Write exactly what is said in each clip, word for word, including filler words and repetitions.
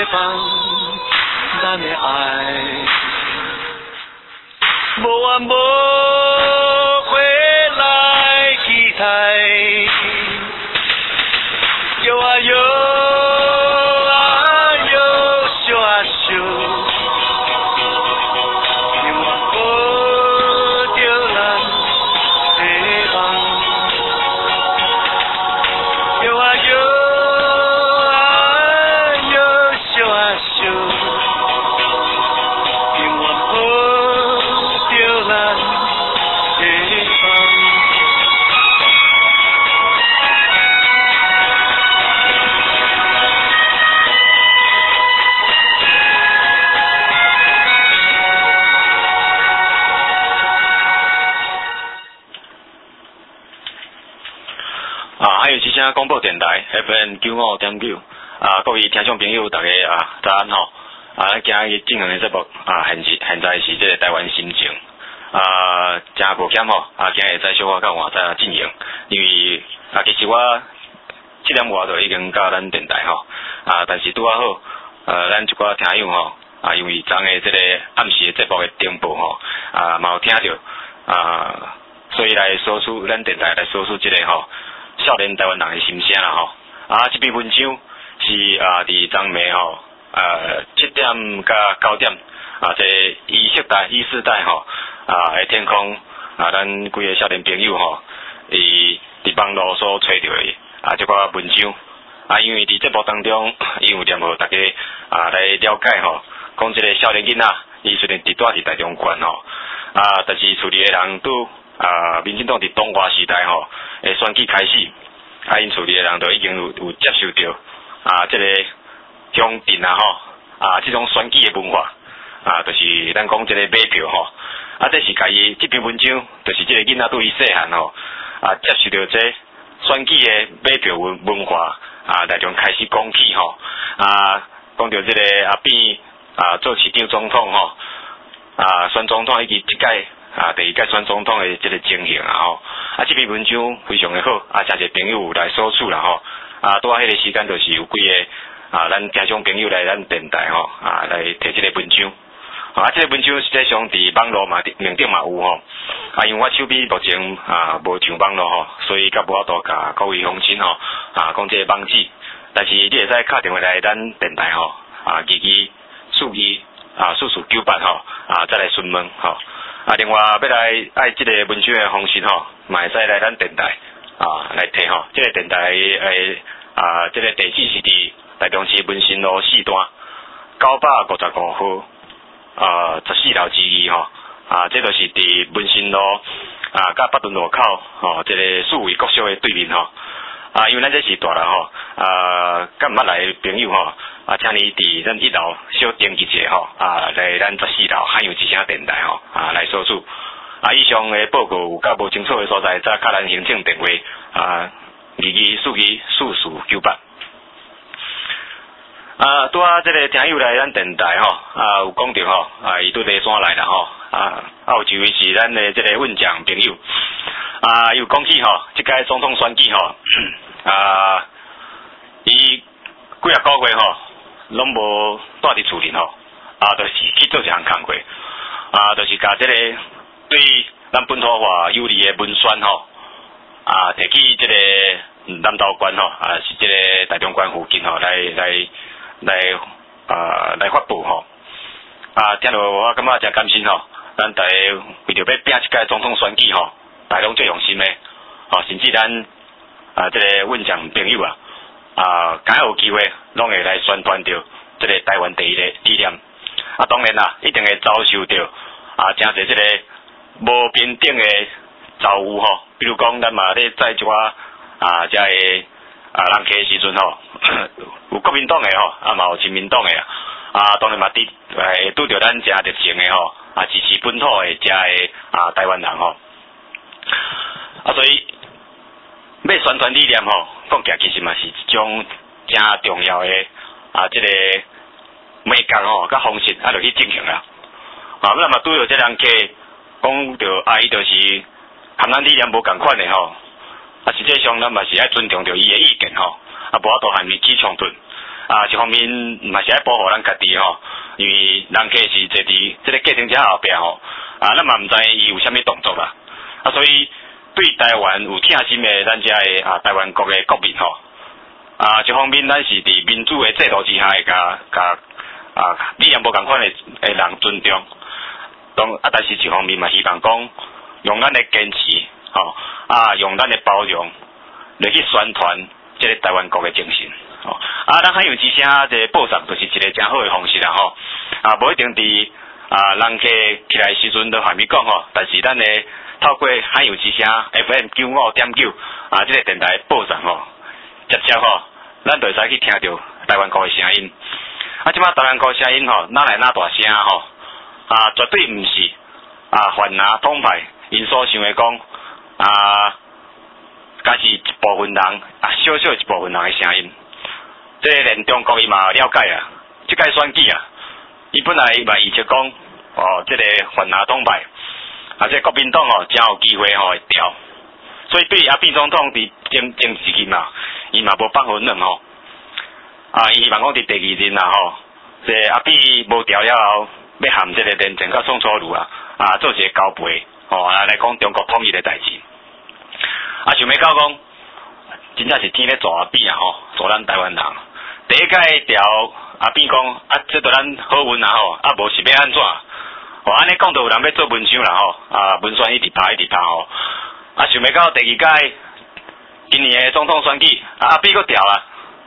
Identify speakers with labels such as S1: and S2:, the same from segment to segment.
S1: 放咱的爱，无怨无悔来期待，摇啊摇啊摇，烧啊烧，永远保着咱的梦，摇啊摇。广播电台 F M 九五点九啊，各位听众朋友，大家啊早安吼！啊，今日进行的节目啊，现时现在是这个台湾心情啊，真抱歉吼！啊，今日再小可到换再进行，因为啊，其实我七点外就已经到咱电台吼啊，但是拄啊好，呃，咱一寡听友吼啊，因为昨个这个暗时的节目的点播吼啊，嘛有听到啊，所以来说出咱电台来说出这个吼。少年台湾人的心声啦吼，啊，这篇文章是啊，伫昨暝吼，呃，七点甲九点啊，这意识代、意识代吼啊的天空啊，咱几个少年朋友吼，伊伫网络所找到的啊，这寡文章啊，因为伫节目当中，因有点互大家啊来了解吼，讲这个少年囡仔，伊虽然伫住伫台中县吼，啊，但是处理的人都啊，民进党伫东华时代吼。诶，选举开始，啊，因厝里诶人都已经有有接受到啊，这个乡镇啊吼，啊，这种选举诶文化啊，就是咱讲这个买票吼，啊，这是家己这篇文章，就是这个囡仔对伊细汉吼，啊，接受到这选举诶买票文文化啊，来从开始讲起吼，啊，讲到这个阿扁啊做市长总统吼，啊，选总统以及即届。啊，第一届选总统的这个情形啊吼，啊这篇文章非常的好，啊真侪朋友来所处啦吼，啊拄啊迄个时间就是有几个啊咱听众朋友来咱电台吼，啊来提这个文章，啊这个文章实际上伫网络嘛面顶嘛有吼，啊因为我手边目前啊无上网络吼，所以甲无法度甲各位乡亲吼啊讲这个网址，但是你会使打电话来咱电台吼，啊二二四二啊四四九八吼，啊再来询问吼。啊，另外要来爱这个文章的方式吼，嘛会使来咱电台啊来听吼。这个电台诶啊，这个地址是伫台中市文心路四段九百五十五号啊十四楼之二吼啊，这就是伫文心路啊甲北屯路口吼，这个数位国小的对面吼啊，因为咱这是大人吼啊，甲毋捌来的朋友吼。啊，请你伫咱一楼小登记者吼，啊，来咱十四楼汉阳之声电台吼，啊，来所处。啊，以上的报告有较无清楚的所在，则较咱行政电话啊，二二四二四四九八。啊，拄啊，这个听友来咱电台吼，啊，有讲到吼，啊，伊拄地山来啦吼，啊，啊有一位是咱的这个问奖朋友，啊，有讲起吼，即届总统选举吼，啊，伊几啊个月吼。拢无住伫厝里吼，啊，就是去做一项工课，啊，就是甲这个对咱本土化有利的文宣吼，啊，摕去这个南投县吼，啊，是这个台中县附近吼，来来来啊来发布吼，啊，听到我感觉真甘心吼，咱大家为着要拼一届总统选举吼，大家拢最用心的，吼，甚至咱啊这个问奖朋友啊。啊，敢有机会，拢会来宣传到这个台湾第一的理念。啊，当然啦，一定会遭受到啊，真侪这个无平等的遭遇吼。比如讲，咱嘛咧在一寡啊，遮个啊人客的时阵吼，有国民党的吼，啊嘛有亲民党的啊，当然嘛伫会拄着咱遮热情的吼，啊支持本土的遮个啊台湾人吼。啊，所以。要宣传理念吼，讲起来其实嘛是一种真重要的啊，这个媒介吼，甲方式啊，就去进行啦。啊，咱嘛拄着这人客讲着啊，伊就是含咱理念无共款的吼。啊，实际上咱嘛是爱尊重着伊的意见吼，啊，无法度含伊起冲突。啊， 啊，一方面嘛是爱保护咱家己吼，因为人客是坐伫这个计程车后壁吼，啊，咱嘛毋知伊有啥物动作啦，啊，所以对台湾有疼心的咱遮的啊台湾国的国民吼，啊，一方面咱是伫民主的制度之下会甲甲啊理念无共款的的人尊重，当啊，但是一方面嘛希望讲用咱的坚持吼，啊，用咱的包容来去宣传这个台湾国的精神。哦，啊，咱海洋之声这报上就是一个真好的方式啦吼，啊，无一定伫啊人客起来时阵都还没讲吼，但是咱呢透过海洋之声 F M 九五点九啊，这个电台报上吼，直接吼，咱就会使去听到台湾国的声音。啊，即摆台湾国声音吼，哪来哪大声吼？啊，绝对毋是啊泛拿统派因所想的讲啊，甲是一部分人啊，小小一部分人的声音。这连中国伊嘛了解啊，即届选举啊，伊本来嘛预测讲，哦，这个泛拿统派，啊，这国民党哦，真有机会吼会调，所以对阿扁总统伫政政治期嘛，伊嘛无放混乱吼，啊，伊希望讲伫第二任啊吼，这阿扁无调了后，要含这个连战甲宋楚瑜啊，啊，做一个交配，吼、哦，来讲中国统一的代志，啊，想要到讲，真正是天咧助阿扁啊吼，助咱台湾人。第一届调阿扁讲，啊，这对咱好运啊吼，啊无是要安怎？哦，安尼讲就有人要做文章啦吼，啊文宣一直拍一直拍吼，啊想要到第二届今年的总统选举，啊阿扁佫调啦，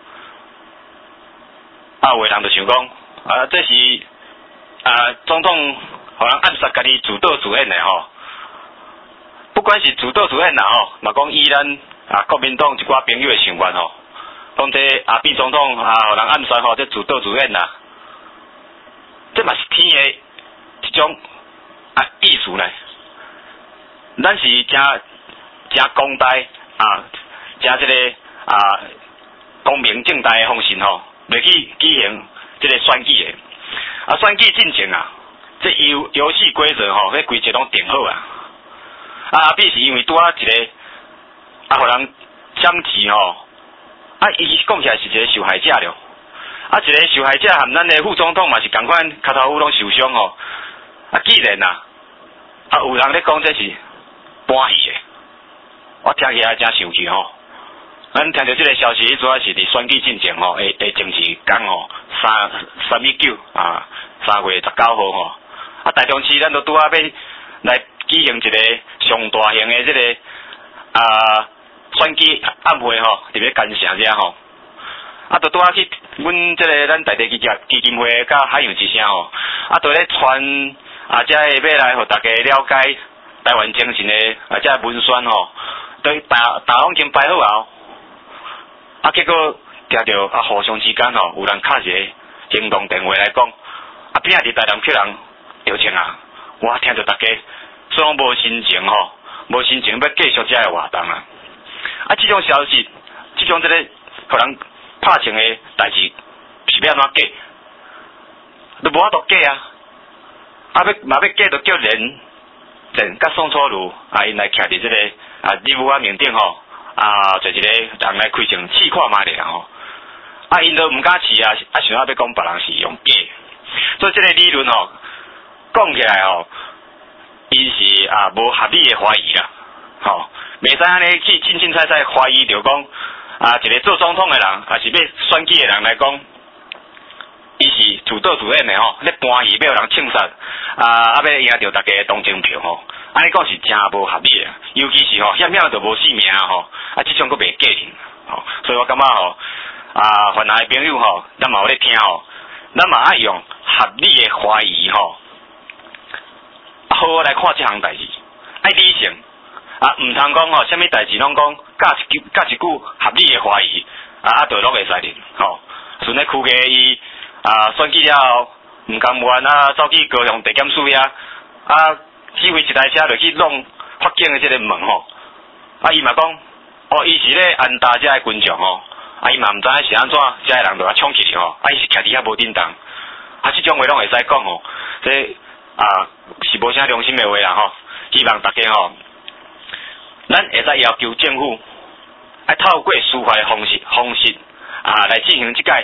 S1: 啊有的人就想讲，啊这是啊总统互人暗杀家己自导自演的吼，不管是自导自演啦吼，嘛讲以咱啊国民党一寡朋友的想法吼。讲这阿扁总统啊，互人暗算吼，这自导自演啦，这嘛是天的一种啊意思呢。咱是真真公道啊，真这个啊公平正大的方式吼，来去举行这个选举的。啊，选举进程啊，这游游戏规则吼，迄规则拢定好啊。啊，阿扁是因为拄啊一个啊，互人相持吼。啊，伊讲起来是一个受害者了。啊，一个受害者含咱的副总统嘛是共款，脚头趺拢受伤吼。啊，既然啊，啊有人咧讲这是搬戏的，我听起来真生气吼。咱听到这个消息，主要是伫选举进程吼，诶诶，前时讲吼，三三一九啊，三月十九号吼。啊，台中市咱都拄啊要来举行一个上大型的这个啊。选举暗会吼，特别干城遮吼，啊，都拄啊去阮即个咱台地基金基金会甲海洋之声吼，啊，都咧传啊，遮个要来互大家了解台湾精神的啊，遮文宣吼，对大大拢已经摆好后，啊，结果听着啊，互相之间吼，有人敲一个行动电话来讲，啊，边仔伫台南客人摇请啊，我听着大家所以无心情吼，无心情要继续遮个活动啊。啊，这种消息，这种这个互人拍情的代志，是要安怎假？都无法度假啊！啊，要嘛要假，就叫人人甲宋楚瑜啊，因来徛伫这个啊立法院面顶吼，啊，就一个人来开成试看卖咧吼。啊，因都毋敢试啊，啊，想要要讲别人是用假，所以这个理论吼，讲起来吼，伊是啊无合理的怀疑啦，吼。袂使安尼去清清彩彩怀疑着讲啊，一个做总统的人，还是要选举的人来讲，伊是自导自演的吼，咧搬戏要有人枪杀啊，啊要赢着大家的同情票吼，安尼讲是真无合理的，尤其是吼险险就无性命吼，啊即种佫袂假定吼，所以我感觉吼啊，泛来的朋友吼，咱嘛有咧听吼，咱嘛爱用合理的怀疑吼，好好来看即项代志，爱理性。啊，毋通讲吼，啥物代志拢讲，甲一甲一句合理的怀疑，啊啊，就拢会使哩，吼。顺咧区个伊啊选举了后，毋甘愿啊，走去高雄地检署遐，啊，指挥一台车落去弄法警的即个门吼，啊，伊嘛讲，哦，伊是咧安搭遮个群众吼，啊，伊嘛毋知影是安怎，遮个人就甲冲起去吼，啊，伊是徛伫遐无振动，啊，即种话拢会使讲吼，这啊是无啥良心的话啦吼，希望大家吼。咱会使要求政府，爱透过司法的方式方式啊来进行即届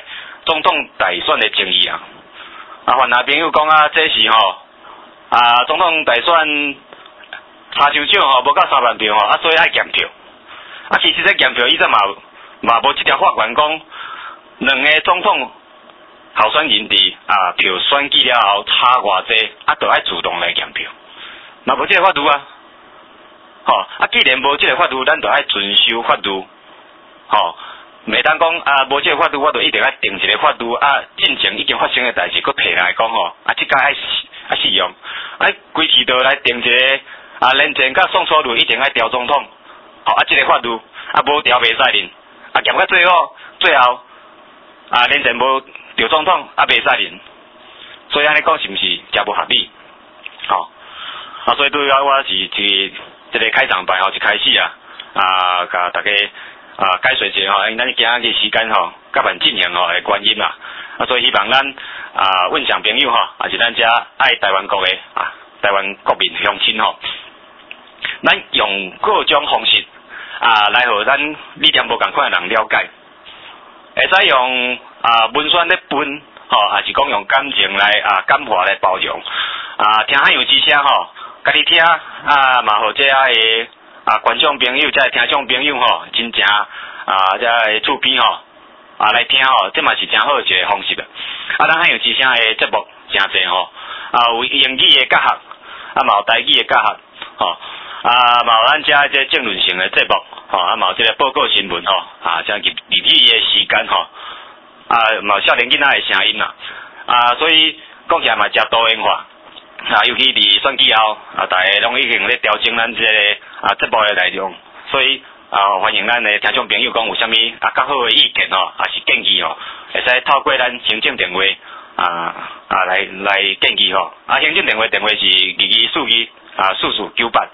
S1: 总统大选的争议啊。啊，犯下朋友讲啊，这是吼啊，总统大选差伤少吼，无到三万票吼，啊，所以爱检票。啊，其实这检票以前嘛嘛无这条法官讲，两个总统候选人伫啊票选举了后差偌济，啊，就爱主动来检票。嘛无这个法度啊，吼、哦、啊，既然无这个法度，咱就爱遵守法度，吼、哦。袂当讲啊，无这个法度，我就一定爱定一个法度啊。进前已经发生的代志，佮提来讲吼，啊，即届爱爱适用，啊，规期都来定一个啊，连前甲宋楚瑜一定爱调总统，吼、哦、啊，即、这个法度啊无调袂使认，啊，咸到最后最后啊，连前无调总统啊袂使认，所以安尼讲是毋是诚无合理？吼、哦、啊，所以对我我是一这个开场白吼，一开始啊啊，甲大家。啊，解说一下吼，因咱今日时间吼，甲办进行吼的原因啦。啊，所以希望咱啊，问上朋友吼，也是咱遮爱台湾国的啊，台湾国民乡亲吼，咱用各种方式啊，来互咱理念无共款的人了解，会使用啊文宣咧分吼，也是讲用感情来啊感化来包容啊，听汉有之声吼，家己听啊，嘛互这个。啊，观众朋友，即个听众朋友吼，真正啊，即个厝边吼啊来听吼，这嘛是真好一个方式啊。啊，咱还有之声的节目真侪吼，啊有英语的教学，啊嘛有台语的教学，吼啊嘛有咱遮即个政论性的节目，吼啊嘛有即个报告新闻吼，啊像日日语的时间吼，啊嘛有少年囡仔的声音啦，啊所以讲起来嘛真多元化。啊，尤其伫选举后，啊，大家拢已经咧调整咱这个啊节目的内容，所以啊，欢迎咱的听众朋友讲有啥物啊较好的意见吼，啊是建议吼，会使透过咱行政电话啊啊来来建议吼，啊行政电话电话是二二四二啊四四九八，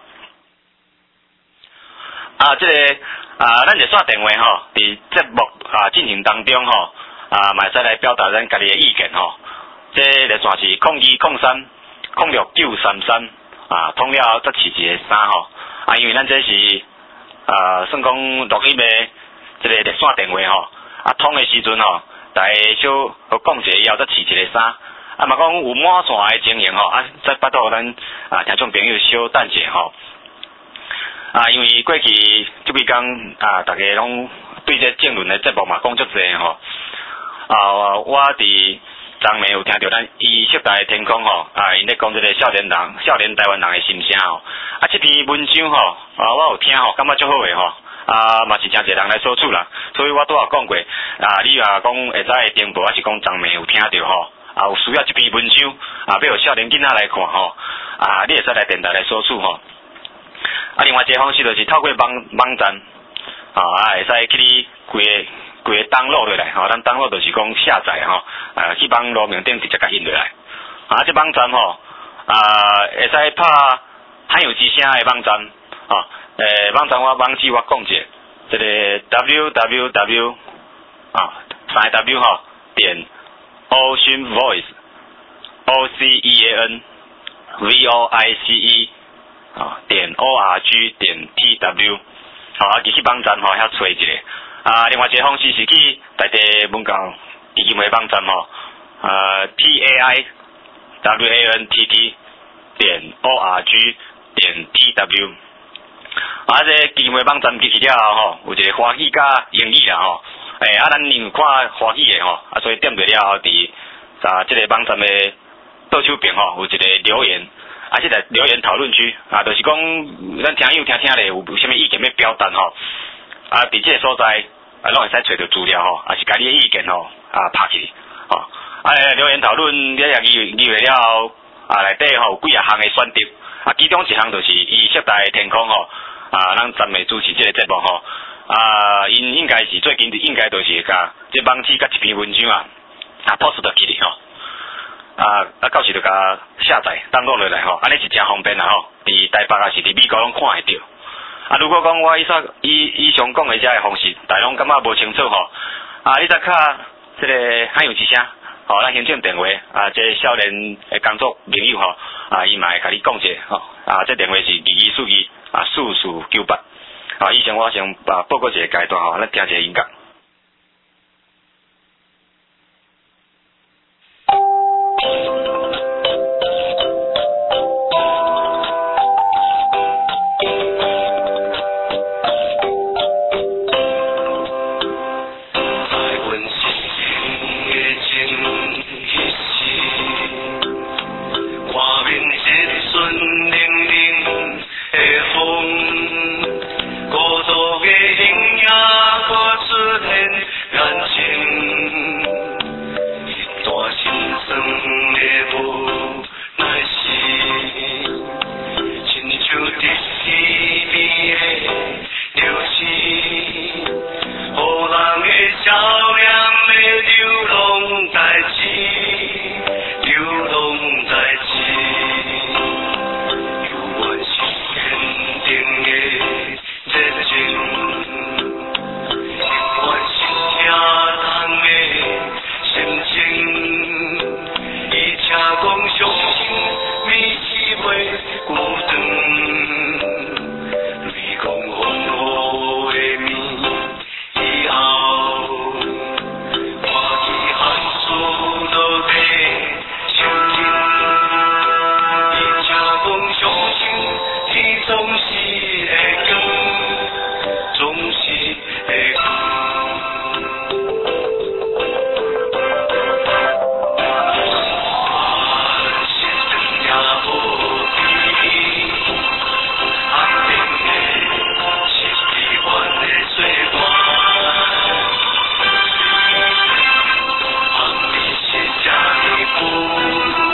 S1: 啊这个啊咱就线电话吼，伫节目啊进行当中吼，啊嘛会使来表达咱家己的意见吼，这个算是空二空三。空六九三三啊，通了则是一个三吼啊，因为咱这是啊，算讲录音的这个热线电话吼啊，通的时阵吼，大家小好讲一下以后则是一个三啊，嘛讲有满线的情形吼啊，再巴肚咱啊听众朋友小等者吼啊，因为过去这几天啊，大家拢对这政论的节目嘛讲足侪吼啊，我伫。昨暝有听到咱医色台的天空吼，啊，因咧讲这个少年人、少年台湾人的心声吼，啊，这篇文章吼，啊，我有听吼，感觉足好诶吼，啊，嘛是真侪人来所处啦，所以我拄也讲过，啊，你啊讲会使电报，还是讲昨暝有听到吼，啊，有需要这篇文章，啊，要互少年囡仔来看吼，啊，你会使来电台来所处吼，啊，另外一个方式就是透过网网站，啊，会使去你规个。规个登录落来，吼，咱登录就是讲下载吼，啊，去网络面顶直接甲印落来，啊，这网站吼，啊，会使拍汉有之声的网站，啊，诶，网站我网址我讲者，这个 w w w 啊，三 w 吼点 ocean voice o c e a n v o i c e 啊点 o r g 点 t w， 好，啊，其实网站吼遐找一个。啊，另外一个方式是去在地文教基金会网站吼，呃 p a i w a n t t 点 o r g 点 t w， 啊，这基金会网站进去了后吼，有一个华语加英语啦吼，诶、欸，啊，咱因为看华语的吼，啊，所以点对了后，伫啊，这个网站的倒手边吼，有一个留言，啊，这个留言讨论区，啊，就是讲咱听友听听咧，有有啥物意见要表达吼，啊，伫这个所在。啊，拢会使找到资料吼，也是家己的意见吼，啊拍起，吼，啊留言讨论了议议会了后，啊内底吼有几啊项的选择，啊其中一项就是医色台的天空吼，啊咱暂未主持这个节目吼，啊因应该是最近应该就是甲这网址甲一篇文章啊，啊 post 到起哩吼，啊啊到时就甲下载登录落来吼，安尼是真方便啦吼，伫台北也是伫美国拢看会到。啊，如果讲我以上以以上讲的遮个方式，大家拢感觉无清楚吼，啊，你再卡这个汉有之声，吼，咱行政电话，啊，这少年的工作朋友吼，啊，伊嘛会甲你讲者，吼，啊，这电话是二二四二啊四四九八，啊，以上我先啊报告一个阶段吼，咱听一个音乐。
S2: 在起，流动在起，有我心坚定的热情，有我心疼的心情，伊请讲相信，每次袂孤单，雷公风雨的面以后。总是会光，总是会光。心酸也无比，安定的是悲欢的岁月。望你是这呢久。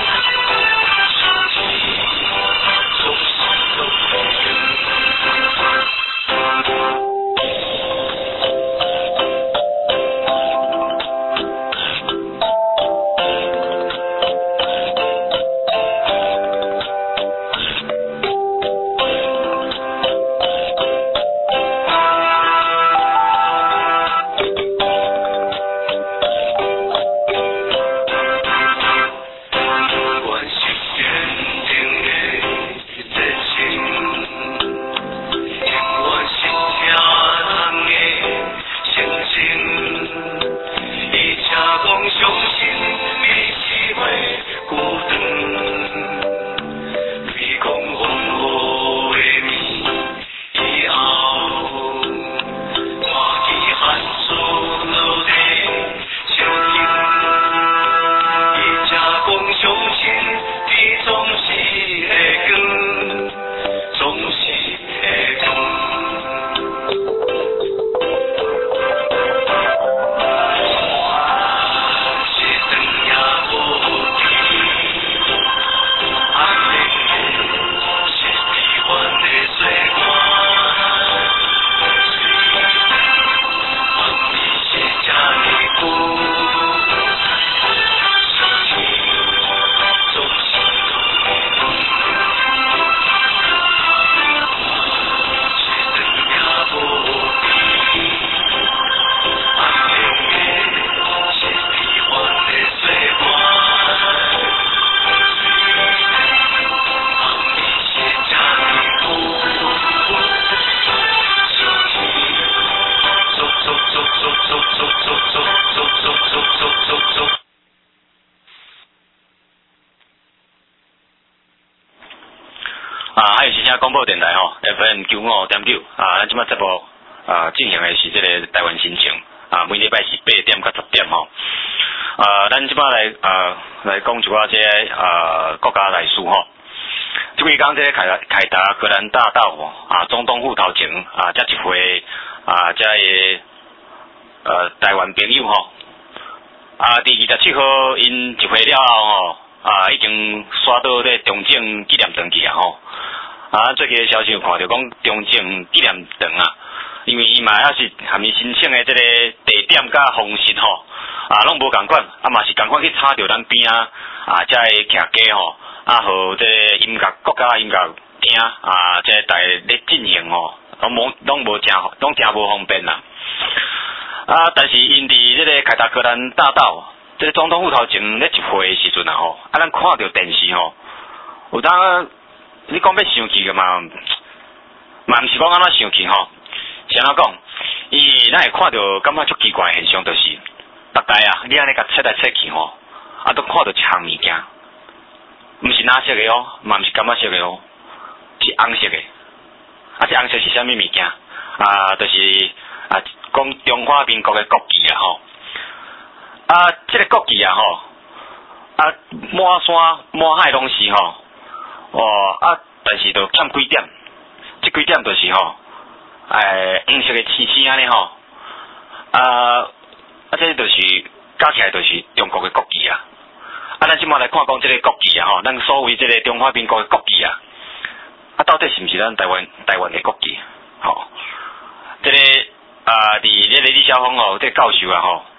S1: 广播电台吼 F M 九五点九啊，咱即摆节目啊进行的是这个台湾心情啊，每礼拜是八点到十点吼。啊，咱即摆来啊来讲一寡这个啊国家大事吼。即几讲这个凯凯达格兰大道啊，总统府头前啊，遮一回啊，遮个呃台湾朋友吼啊，伫二十七号因一回了后吼啊，已经刷到这中正纪念堂去啊吼。啊，最近消息有看到讲中正纪念堂啊，因为伊嘛也是含伊申请的这个地点甲方式吼，啊，拢无共款，啊嘛是共款去插着咱边啊，啊，遮个徛家吼，啊，和这个音乐国家音乐厅啊，这个在咧进行吼，拢无拢无正，拢正无方便啦。啊，但是因伫这个凯达格兰大道，这个总统府头前咧集会的时阵啊吼，啊，咱看到电视吼，有当。你讲要生气个嘛，嘛毋是讲安怎生气吼，是安怎讲？伊咱会看到感觉足奇怪的现象，就是逐台啊，你安尼甲切来切去吼，啊都看到一项物件，毋是蓝色的哦，嘛毋是感觉色的哦，是红色的。啊，这红色是啥物物件？啊，就是啊，讲中华民国的国旗啊吼。啊，这个国旗啊吼，啊满山满海拢是吼。哦啊，但是就欠几点，这几点就是吼，诶，红色的星星安尼吼，啊啊，这就是加起来就是中国的国旗啊。啊，咱即马来看讲这个国旗啊吼，咱所谓这个中华民国的国旗啊，啊，到底是毋是咱台湾台湾的国旗？吼、哦，这个啊，伫这个李小峰吼，这个教授啊吼，啊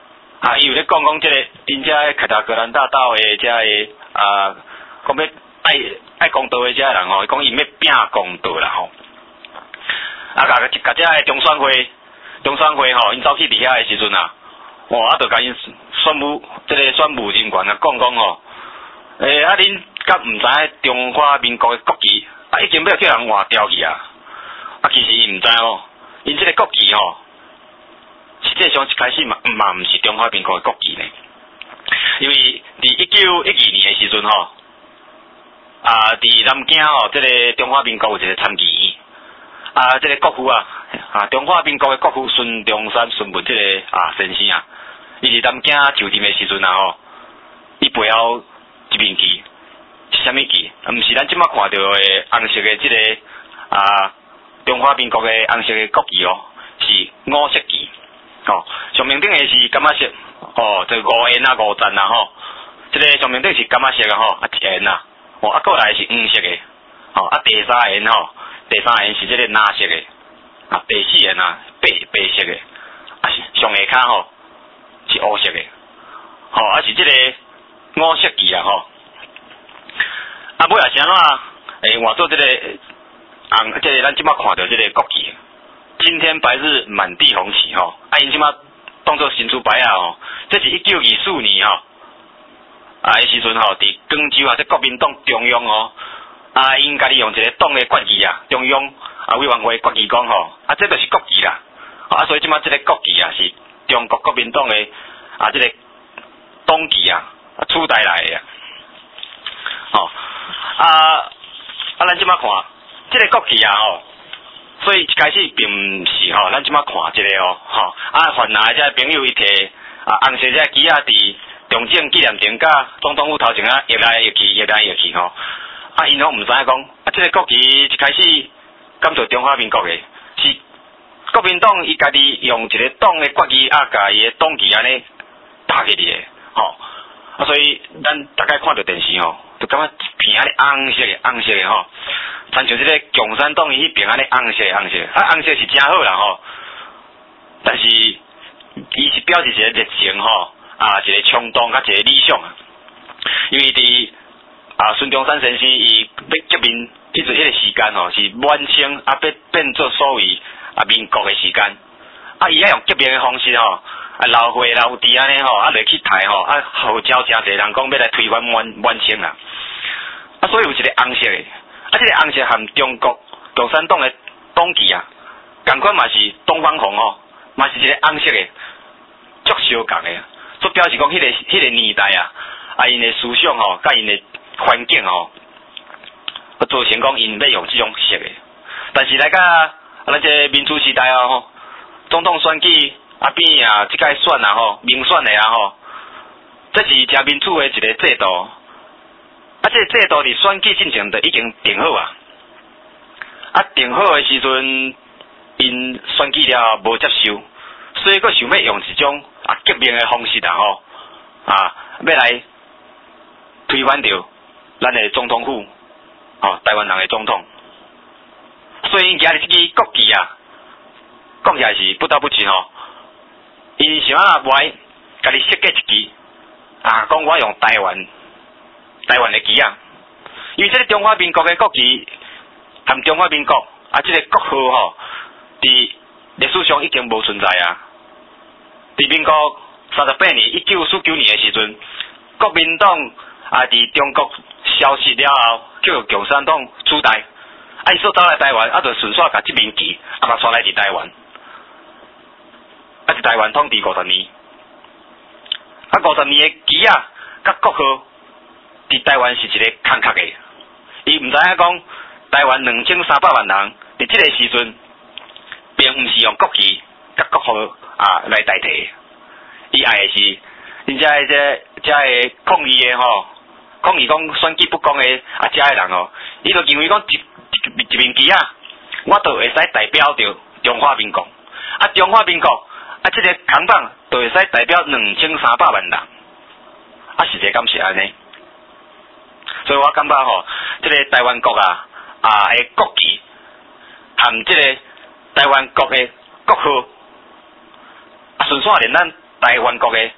S1: 啊，伊有咧讲讲即个因遮凯达格兰大道诶，遮诶啊，讲要爱爱公道诶遮人吼，伊讲伊要拼公道啦吼。啊，甲甲遮诶中选会，中选会吼，因走去伫遐诶时阵啊，哇，啊，著甲因选务即个选务人员啊讲讲吼，诶、欸，啊，恁敢毋知中华民国诶国旗啊，已经要叫人换掉去啊？啊，其实伊毋知哦，因即个国旗吼。实际上一开始嘛嘛毋是中华民国的国旗呢，因为伫一九一二年的时阵吼，啊，伫南京吼，即、这个中华民国有一个参议院，啊，即、这个国父啊，啊，中华民国的国父孙中山孙文即、这个啊先生啊，伊伫南京就任的时阵啊吼，伊背后一面旗是啥物旗？啊，毋是咱即摆看到的红色的即、这个啊中华民国的红色的国旗哦，是五色旗。哦，上面顶的是感觉色，哦，这五颜啊五赞啊吼，这个上面顶是感觉色啊吼，啊一颜啊，哦啊过来是黄色的，哦啊第三颜吼，第三颜是这个蓝色的，啊第四颜啊白白色的，啊是上下骹吼是乌色的，吼啊是这个五色旗啊吼，啊尾也是安怎诶换做这个红，这个咱即摆看到这个国旗。今天白日满地红旗吼，啊因即马当作新出牌啊吼，这是一九二四年吼，啊迄时阵吼伫广州啊，这国民党中央哦，啊因家己用一个党的国旗啊，中央啊委员会国旗讲吼，啊这就是国旗啦，啊所以即马这个国旗啊是中国国民党的啊这个党旗啊，啊取代来的啊，吼啊啊咱即马看这个国旗啊吼。所以一开始并毋是吼，咱即摆看即个哦，吼啊，泛来遮朋友伊摕啊红色遮旗啊，伫中正纪念亭甲总统府头前啊，摇来摇去，摇来摇去吼，啊，因拢毋知影讲，啊，即、这个国旗一开始敢做中华民国的，是国民党伊家己用一个党的国旗啊，甲伊的党旗安尼搭起嚟的，吼，啊，所以咱大概看到电视吼，就感觉一片安尼红色的，红色的吼。参像即个共产党伊迄边安尼红色红色，啊红色是真好啦吼，但是伊是表示一个热情吼，啊一个冲动甲一个理想啊，因为伫啊孙中山先生伊要革命迄阵迄个时间吼是满清啊变变做所谓啊民国的时间，啊伊爱用革命的方式吼，啊老会老弟安尼吼，啊落去台吼，啊号召真侪人讲要来推翻满满清啦，啊所以有一个红色的。啊，这个红色含中国共产党的党旗啊，同款嘛是东方红哦，嘛是一个红色的，足相共的，所表示讲迄、那个迄、那个年代啊，啊因的思想吼，甲因的环境吼，啊造成讲因要用这种色的。但是来甲咱这民主时代啊吼，总统选举啊变啊，即届选啊吼，民选的啊吼，这是真民主的一个制度。啊，这个制度伫选举进程就已经定好啊！啊，定好的时阵，因选举了无接受，所以佫想要用一种啊革命的方式啊吼，啊要来推翻掉咱的总统府，吼、哦、台湾人的总统。所以因今日这支国旗啊，讲起来是不得不提吼，因想啊无爱家己设计一支啊，讲我用台湾。台湾的旗啊，因为这个中华民国的国旗含中华民国啊，这个国号吼，伫历史上已经无存在啊。伫民国三十八年一九四九年的时阵，国民党啊伫中国消失了后，叫共产党取代，啊伊所走来台湾，啊就顺续甲这面旗啊嘛传来伫台湾，啊伫台湾统治五十年，啊五十年的旗啊，甲国号。伫台湾是一个空壳的，伊毋知影讲台湾两千三百万人，伫即个时阵，并毋是用国旗甲国号啊来代替，伊爱的是，人家的这这个抗议的吼，抗议讲选举不公的啊，遮的人吼，伊就认为讲一一一面旗啊，我就会使代表着中华民国，啊中华民国啊即、这个扛棒就会使代表两千三百万人，啊实际敢是安尼。所以我感觉吼，这个台湾国啊啊的国旗，含这个台湾国的国号，啊，顺续连咱台湾国的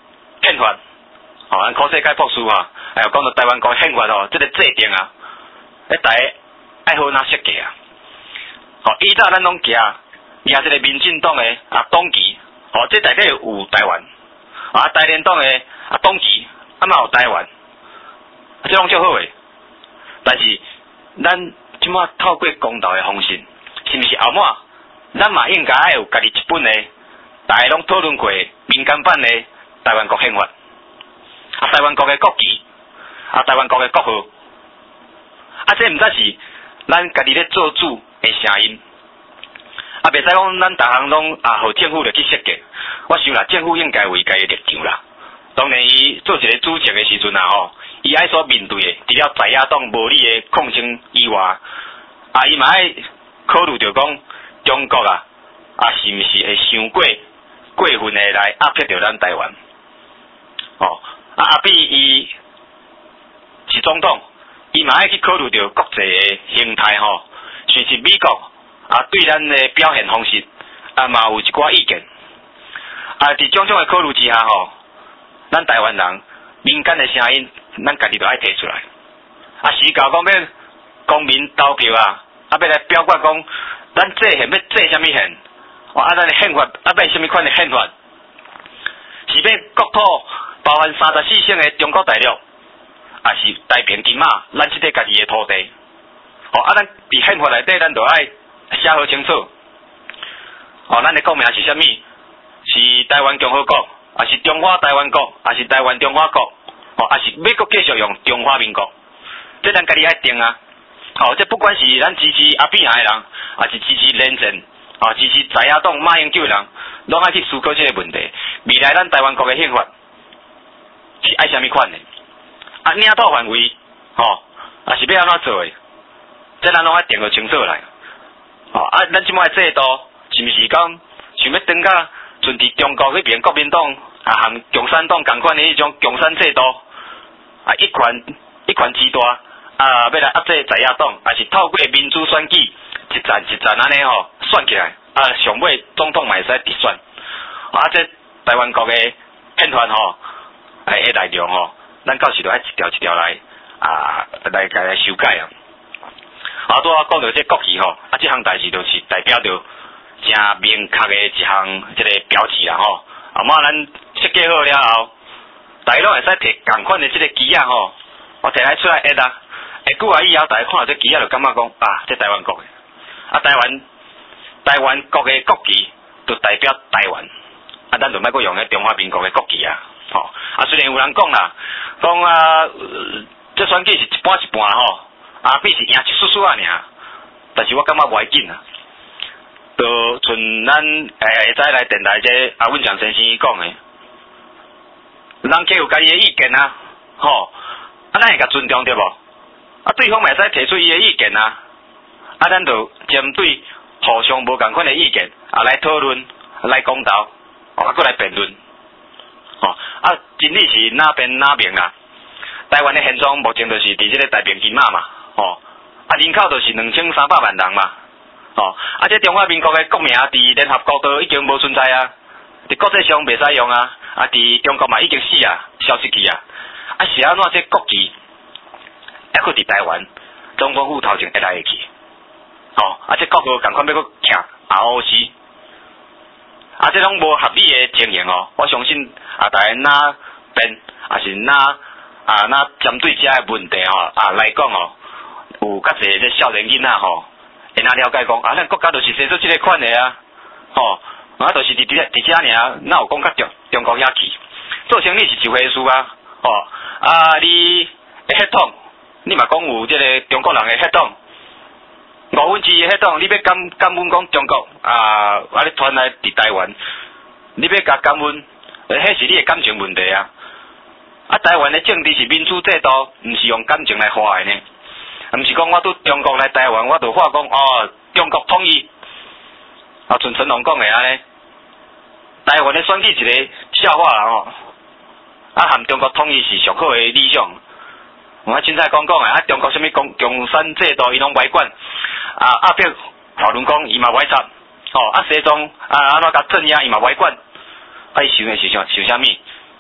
S1: 宪法，吼、哦，咱考世界博士哈，还有讲到台湾国宪法吼，这个制定啊，咧大家爱好哪设计啊？吼、哦，依早咱拢行行这个民进党的啊党旗，吼、哦，这大概有台湾，啊，台联党的啊党旗，啊嘛有台湾，啊，这拢足好诶。但是咱即马透过公道的方式，是毋是后末咱嘛应该爱有家己一本的，大家拢讨论过民间版的台湾国宪法，啊，台湾国的国旗，啊，台湾国的国号，啊，这毋则是咱家己咧做主的声音，啊，袂使讲咱逐项拢啊，互政府来去设计。我想啦，政府应该有伊家己立场啦。当然，伊做一个主席的时阵啊，吼，伊爱所面对的，除了在野党无理的抗争以外，啊，伊嘛爱考虑着讲中国啊，啊，是毋是会伤过过分的来压迫着咱台湾？哦，啊，阿比伊是总统，伊嘛爱去考虑着国际的形态吼，像是美国啊，对咱的表现方式啊，嘛有一寡意见。啊，伫种种的考虑之下吼，咱台湾人民间的声音，咱家己都爱提出来。啊，时到讲要公民投票啊，啊要来表决讲，咱制宪要制啥物宪？哦，啊，咱的宪法啊要啥物款的宪法？是要国土包含三十四省的中国大陆，啊是太平金马，咱即个家己的土地。哦，啊，咱伫宪法内底，咱就爱写好清楚。哦，咱的国名是啥物？是台湾共和国，还是中华台湾国，还是台湾中华国，哦，还是美国继续用中华民国，这咱家己爱定啊。哦，这不管是咱支持阿扁的人，还是支持连战，啊，支持在野党马英九的人，拢爱去思考这个问题。未来咱台湾国的宪法是爱啥物款的？啊，领土范围，哦，啊是要安怎做的？这咱拢爱定个清楚来。哦，啊，咱即摆制度是毋是讲想要等甲？顺伫中国迄边国民党啊，含共产党同款的迄种共产制度啊，一权一权之大啊，要来压制在野党，还是透过民主选举一站一站安尼吼选起来啊，上尾总统嘛会使直选啊，这台湾国的宪法吼，诶，迄内容吼，咱到时都爱一条一条来啊来来修改啊。啊，拄仔讲到这国旗吼，啊，这项代志就是代表着。真明确的一项这个标志啦吼，啊嘛咱设计好了后，大家拢会使摕同款的这个旗啊吼，我摕来出来下啊，下久啊以后，大家看到这旗啊就感觉讲啊，这台湾国的，啊台湾台湾国的国旗就代表台湾，啊咱就莫阁用迄中华民国的国旗啊，吼、哦，啊虽然有人讲啦，讲啊、呃、这选举是一半一半吼，啊比是赢一丝丝啊尔，但是我感觉袂紧啊。就像咱诶会使来电台这阿阮蒋先生伊讲诶，人皆有家己诶意见啊，吼，啊咱会甲尊重对无？啊对方嘛会使提出伊诶意见啊，啊咱就针对互相无共款诶意见啊来讨论，来公道，啊搁来辩论，吼，啊真理是哪边哪边啦？台湾诶现状目前就是伫即个太平金马嘛，吼，啊人口就是两千三百万人嘛。哦，啊，这中华民国的国名伫联合国都已经无存在啊，伫国际上袂使用啊，啊，伫中国嘛已经死啊，消失去啊，啊是安怎这国旗，还佫伫台湾总统府头前会来会去，哦，啊，这国号共款要佫徛 R O C， 啊，这种无合理的情形哦，我相信啊，大家哪边啊是哪啊哪针对这个问题吼啊来讲哦，有较侪这少年囡仔吼。会哪了解讲啊？咱国家就是生出这个款的啊，吼、哦，啊，就是伫伫伫遮尔，哪有讲较中中国遐去？做生意是一回事啊，吼、哦，啊，你的血统，你嘛讲有这个中国人的血统，五分之一的血统，你要敢敢问讲中国啊，啊，你传来伫台湾，你要甲敢问，迄是你的感情问题啊。啊，台湾的政治是民主制度，毋是用感情来画的呢。毋是讲我拄中国来台湾，我就话讲哦，中国统一，啊，像陈龙讲的安尼，台湾的选举一个笑话啦吼，啊，含中国统一是上好的理想。我凊彩讲讲的，啊，中国什么共共产制度伊拢歪管，啊，阿扁法轮功伊嘛歪插，吼、哦，啊，西藏啊安怎甲镇压伊嘛歪管，啊，伊想的是想想啥物？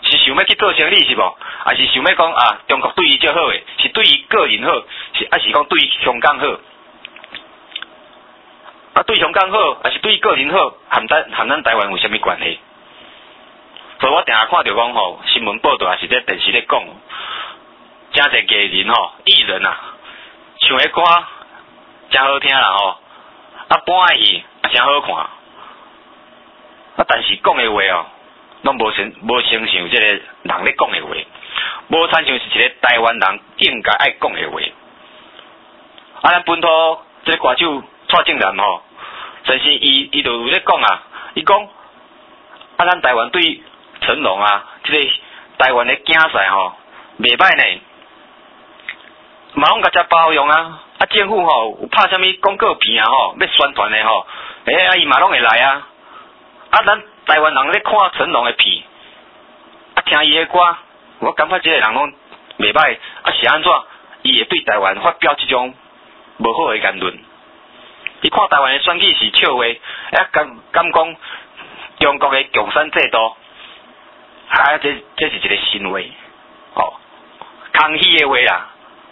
S1: 是想要去做生意是无？还是想要讲啊，中国对伊较好诶，是对伊个人好，是还是讲对香港好？啊，对香港好，还是对个人好，含咱含咱台湾有啥物关系？所以我定下看到讲吼，新闻报道还是在电视咧讲，真侪艺人吼，艺人啊，唱诶歌真好听啦吼，啊，播诶戏也真好看，啊，但是讲诶话哦，拢无成无成像即个人咧讲诶话，无参像是一个台湾人应该爱讲诶话。啊，咱本土即个歌手蔡正南吼，真是伊伊就有咧讲啊，伊讲啊，咱台湾对成龙啊，即、这个台湾的竞赛吼，袂歹呢，嘛拢甲遮包容啊。啊，政府吼有拍啥物广告片啊吼，要宣传的吼，诶、欸，啊伊嘛拢会来啊。啊，咱台湾人咧看成龙的片，啊听伊的歌，我感觉即个人拢袂歹。啊是安怎？伊会对台湾发表即种无好的言论？伊看台湾的选举是笑话，啊敢敢讲中国的共产制度？啊，这这是一个新话，哦，空虚的话啦。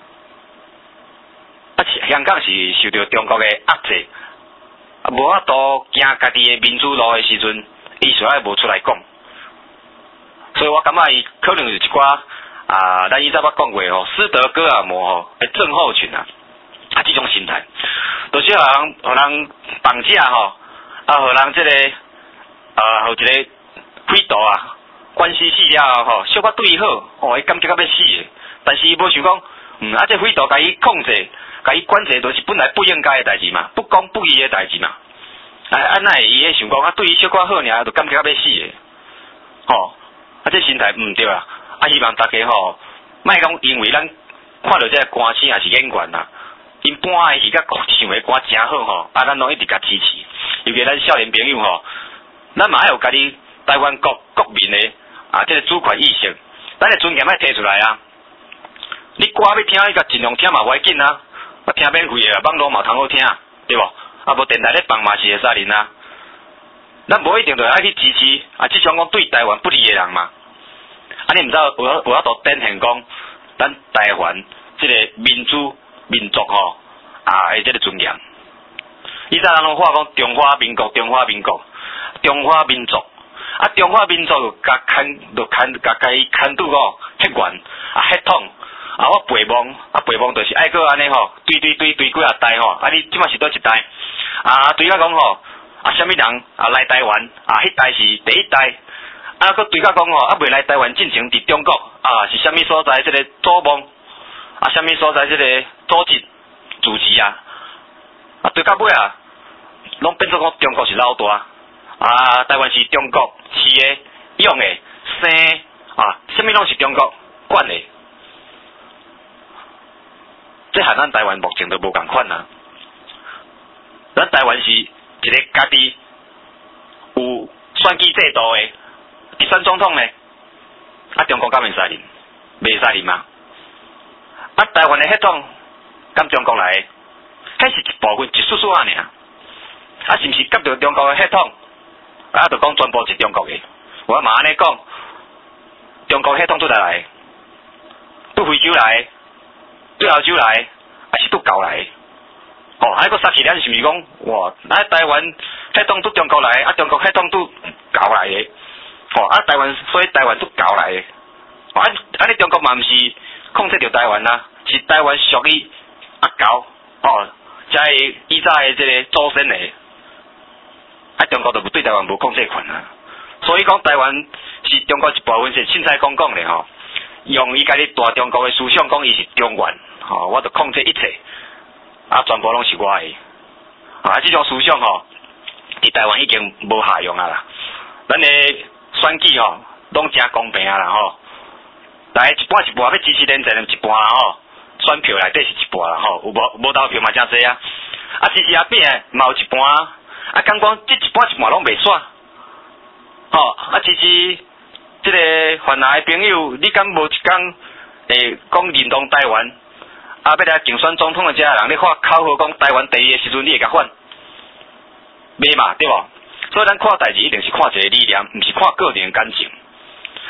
S1: 啊，香港是受到中国的压制，啊，无法度行家己的民主路的时阵，伊实在无出来讲。所以我感觉伊可能是一寡啊，咱以前捌讲过吼，斯德哥尔摩吼的症候群啊，啊，这种心态，就是互人互人绑架吼，啊，互人这个啊，互一个匪徒啊。关系死了吼，小可对伊好，哦，伊感觉到要死的，但是伊无想讲，嗯，啊，这匪徒甲伊控制，甲伊管制，都是本来不应该的代志嘛，不公不义的代志嘛。啊，啊，那伊会想讲，啊，对伊小可好尔，就感觉到要死的，吼，啊，这心态毋对啦，啊，希望大家吼，莫讲因为咱看到这个歌星也是演员啦，因播的戏甲唱的歌真好吼，啊，咱拢一直甲支持，尤其咱少年朋友吼，咱嘛爱有家己台湾国国民的。啊，这个主权意识，咱的尊严要提出来啊！你歌要听，你甲尽量听嘛，无要紧啊！我听免费的，网络嘛通好听，对无？啊，无电台咧放嘛是会使恁啊！咱无一定就爱去支持啊，即种讲对台湾不利的人嘛。啊，你毋知有有法度展现讲，咱台湾即个民主民族吼啊的即个尊严。以前人拢话讲中华民国，中华民国，中华民族。啊，中华民族就甲牵，就牵，甲家己牵拄吼，血缘啊，血统啊，我陪望啊，陪望就是爱个安尼吼，对对对对几啊代吼，啊，你即马是倒一代啊？对甲讲吼，啊，啥物人啊来台湾啊？迄代是第一代，啊，佮对甲讲吼，啊，未来台湾进程伫中国啊，是啥物所在？即、這个祖墓啊，啥物所在？即个组织主持啊，啊，对甲尾啊，拢变做讲中国是老大。啊，台湾是中国饲的、养的、生啊，啥物拢是中国管的。这和咱台湾目前都无共款啊。咱台湾是一个家己有选举制度的，第三总统呢，啊，中国敢会使啉？袂使啉嘛。啊，台湾的血统敢中国来的？迄是一部分，一丝丝啊尔。啊，是毋是夹着中国的血统？啊，就讲全部是中国的，我嘛安尼讲，中国血统做哪来？对非洲来，对澳洲来，还是对狗来？哦，还佫杀起咱是毋是讲哇？啊，台湾血统对中国来，啊，中国血统对狗来的，哦，啊，台湾所以台湾对狗来的，哦，啊，啊，你中国嘛毋是控制着台湾啦，是台湾属于啊狗，哦，才会以早的这个祖先的。啊，中国就对台湾无控制权啊，所以讲台湾是中国一部分，是凊彩讲讲的吼，用伊家己大中国的思想讲伊是中原，吼，我着控制一切，啊，全部拢是我的，啊，这种思想吼，伫台湾已经无下用啊啦，咱的选举吼，拢真公平啊啦吼，来一半一半要支持连战，一半吼，选票内底是一半啦吼，有无无投票嘛真济啊，啊支持阿扁的嘛有一半。啊，讲讲这一半一半拢袂煞，吼、哦、啊！支持这个泛蓝的朋友，你敢无一天会讲认同台湾？啊，要来竞选总统的这人，你看口号讲台湾第一的时阵，你会甲反？袂嘛，对无？所以咱看代志一定是看一个理念，毋是看个人的感情。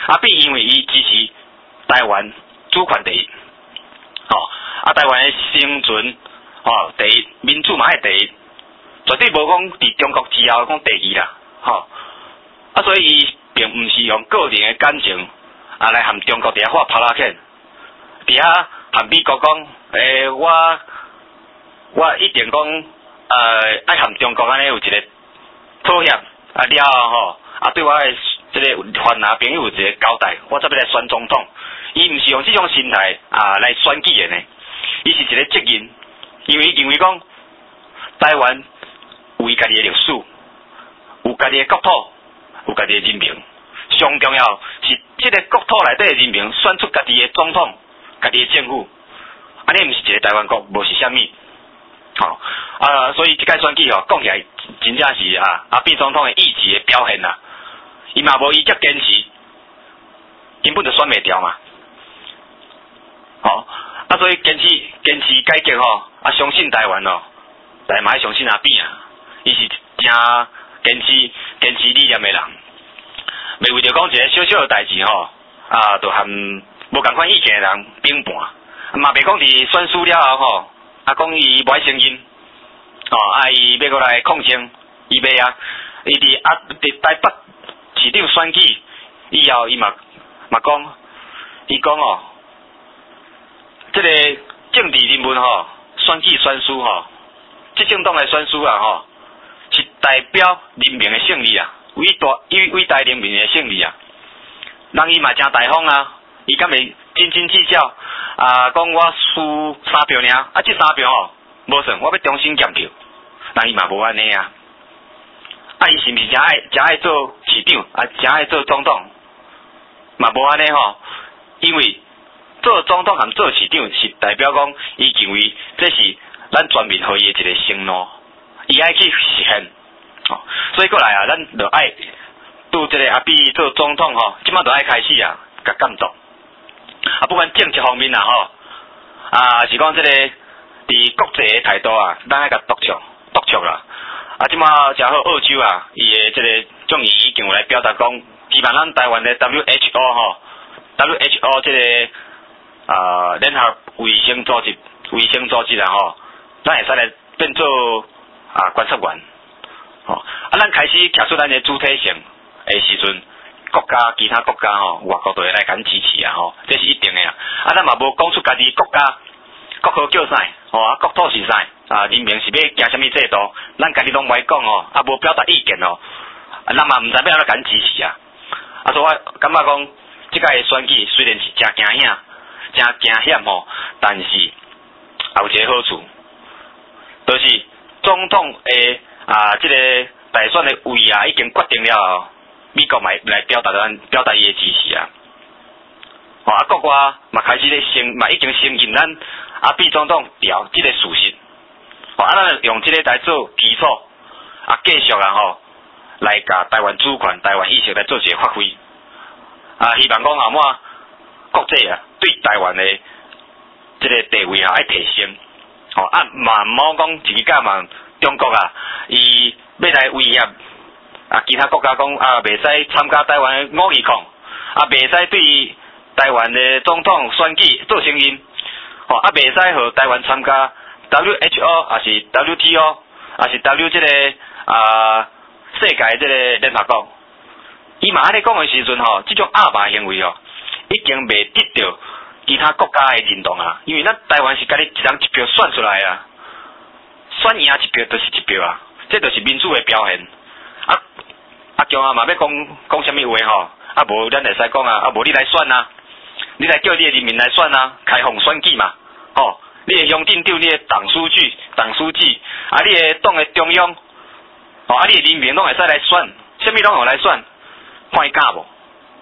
S1: 啊，比因为伊支持台湾主权第一，吼、哦，啊，台湾的生存，吼、哦，第一，民主嘛爱第一，绝对无讲伫中国之后讲第二啦，吼、哦，啊，所以伊并毋是用个人的感情啊来含中国伫遐画拍拉欠，伫遐含美国讲，诶、欸，我我一定讲，呃，爱含中国安尼有一个妥协，啊了后吼，啊对我的即个番拿朋友有一个交代，我才要来选总统。伊毋是用即种心态啊来选举的呢，伊是一个责任，因为伊认为讲台湾有伊家己的历史，有家己的国土，有家己的人民，上重要是即个国土内底的人民选出家己的总统，家己的政府，安尼毋是一个台湾国，无是啥物。吼、哦、啊，所以即届选举吼，讲起来真正是啊阿扁总统的意志的表现啦。伊嘛无伊遮坚持，根本就选袂掉嘛。吼、哦、啊，所以坚持坚持改革吼，啊相信台湾哦，但嘛爱相信阿扁啊，伊是真坚持坚持理念的人，袂为着讲一个小小的代志吼，啊，就含无共款意见的人并盘，嘛袂讲伫选输了后吼。啊，讲伊无爱承认，哦，啊，伊要过来抗争，伊袂啊，伊伫啊伫台北市长选举以后，伊嘛嘛讲，伊讲哦，即、这个政治人物吼，选举选输吼，执政党的选输啊吼，是代表人民的胜利啊，伟大伟伟大人民的胜利啊，人伊嘛真大方啊，伊敢会斤斤计较。啊，讲我输三票尔，啊，这三票吼无算，我要重新检票，但伊嘛无安尼啊。啊，伊是毋是真爱真爱做市长，啊，真爱做总统，嘛无安尼吼。因为做总统和做市长是代表讲，伊认为这是咱全民互伊的一个承诺，伊爱去实现。哦，所以过来啊，咱就爱拄这个阿扁做总统吼，即马就爱开始啊，甲监督。啊，不管政治方面啦吼，啊是讲即、這个伫国际的态度啊，咱爱甲督促督促啦。啊，即马正好澳洲啊，伊的即个众议已经有来表达讲，希望咱台湾的 W H O 吼 ，W H O 即、這个啊联合卫生组织卫生组织啦吼，咱会使来变做啊观察员，吼、哦、啊，咱开始徛出咱的主体性的时阵。国家其他国家吼，外国都会来甲咱支持啊吼，这是一定的啊。啊，咱嘛无讲出家己国家国号叫啥，吼啊，国土是啥啊，人民是要行什么制度，咱家己拢袂讲哦，啊无表达意见哦，啊，咱嘛毋知要安怎甲咱支持啊。啊，所以我感觉讲，即届选举虽然是真惊险、真惊险吼，但是也有一个好处，就是总统诶啊，即、這个大选的位啊已經決定了後。美國嘛來表達咱表達伊的支持啊，哦啊國外嘛開始咧承嘛已經承認咱阿扁總統調即個事實，哦啊咱用即個來做基礎，啊繼續啊吼來甲台灣主權、台灣意識來做一個發揮，啊希望講後尾國際啊對台灣的即個地位啊愛提升，哦啊嘛毋好講自己家嘛中國啊伊要來威脅。啊，其他國家講啊，袂使參加台灣五二抗，啊，袂使對台灣的總統選舉做聲音，吼、哦，啊，袂使和台灣參加 W H O， 啊是 W T O， 啊是 W 這個啊世界這個聯合國，伊嘛安尼講的時陣吼，這種壓霸行為吼，已經袂得到其他國家的認同啊，因為咱台灣是家己一人一票選出來啊，選贏一票就是一票啊，這就是民主的表現。啊，啊強啊嘛要講講啥物話吼，啊無咱會使講啊，啊無你來選啊，你來叫你的人民來選啊，開放選舉嘛，吼、哦，你的鄉鎮長、你的黨書記、黨書記，啊你的黨的中央，吼、哦，啊你的人民攏會使來選，啥物攏互來選，看伊敢無？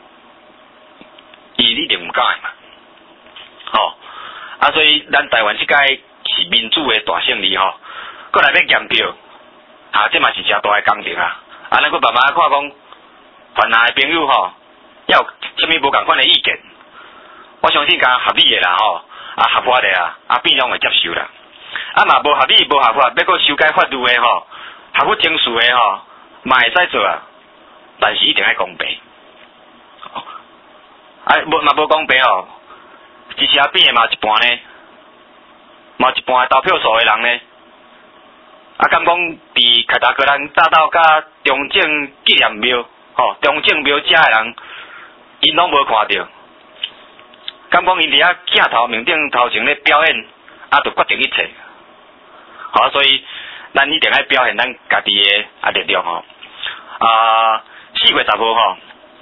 S1: 伊一定毋敢嘛，吼、哦，啊所以咱台灣即屆是民主的大勝利吼，過來要驗票，啊這嘛是誠大的工程啊。啊，咱佫慢慢看講，泛藍的朋友吼，也有啥物無共款的意見，我相信甲合理的啦吼，啊合法的啊，啊變攏會接受啦。啊嘛無合理無合法，要佫修改法律的吼，合乎情緒的吼，嘛會使做啊，但是一定要公平。 啊，无嘛无讲白哦，支持阿扁的嘛一半呢，嘛一半投票数的人呢，啊，敢讲伫凯达格兰大道甲中正纪念庙，吼、哦，中正庙遮的人，因拢无看到，敢讲因伫遐镜头面顶头前咧表演，啊，就决定一切，好、哦，所以咱一定爱表现咱家己的啊力量吼，啊，四月十号吼。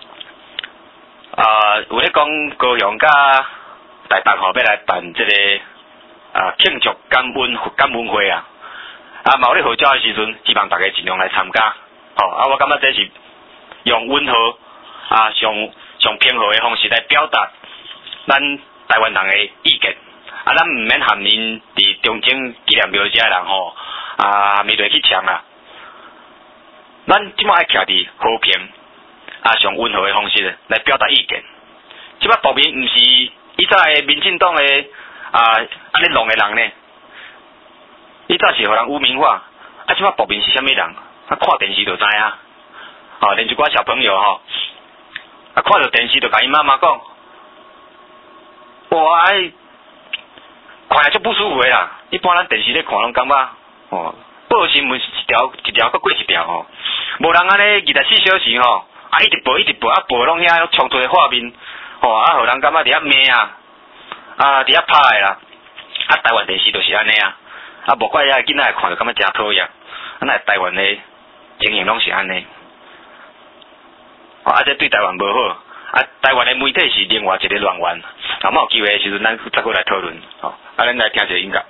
S1: 啊，有咧讲高雄甲台北吼要来办即、这个啊庆祝感恩感恩会啊，啊嘛有咧号召的时阵，希望大家尽量来参加，吼、哦、啊我感觉这是用温和啊上上平和的方式来表达咱台湾人的意见，啊咱毋免含因伫中正纪念庙遮的人吼啊面对去抢啊，咱即摆爱徛伫和平。啊，上温和的方式来表达意见。即摆国民毋是以早的民进党的啊安尼弄的人呢，以早是互人污名化，啊，即摆国民是啥物人？啊，看电视就知影。哦，连一寡小朋友吼、哦，啊，看到电视就甲因妈妈讲，哇，哎，看来足不舒服的啦。一般咱电视咧看拢感觉，哦，报新闻是一条一条搁过一条吼，无人安尼二十四小时吼。啊，一直报一直报，啊报拢遐冲突的画面，吼、哦、啊，互人感觉伫遐骂啊，啊伫遐拍的啦，啊台湾电视就是安尼啊，啊无怪遐囡仔看着感觉真讨厌，啊那台湾的情形拢是安尼，哦啊这对台湾无好，啊台湾的媒体是另外一个乱源，啊冇有机会的时阵咱再过来讨论，吼、哦，啊咱来听一下音乐。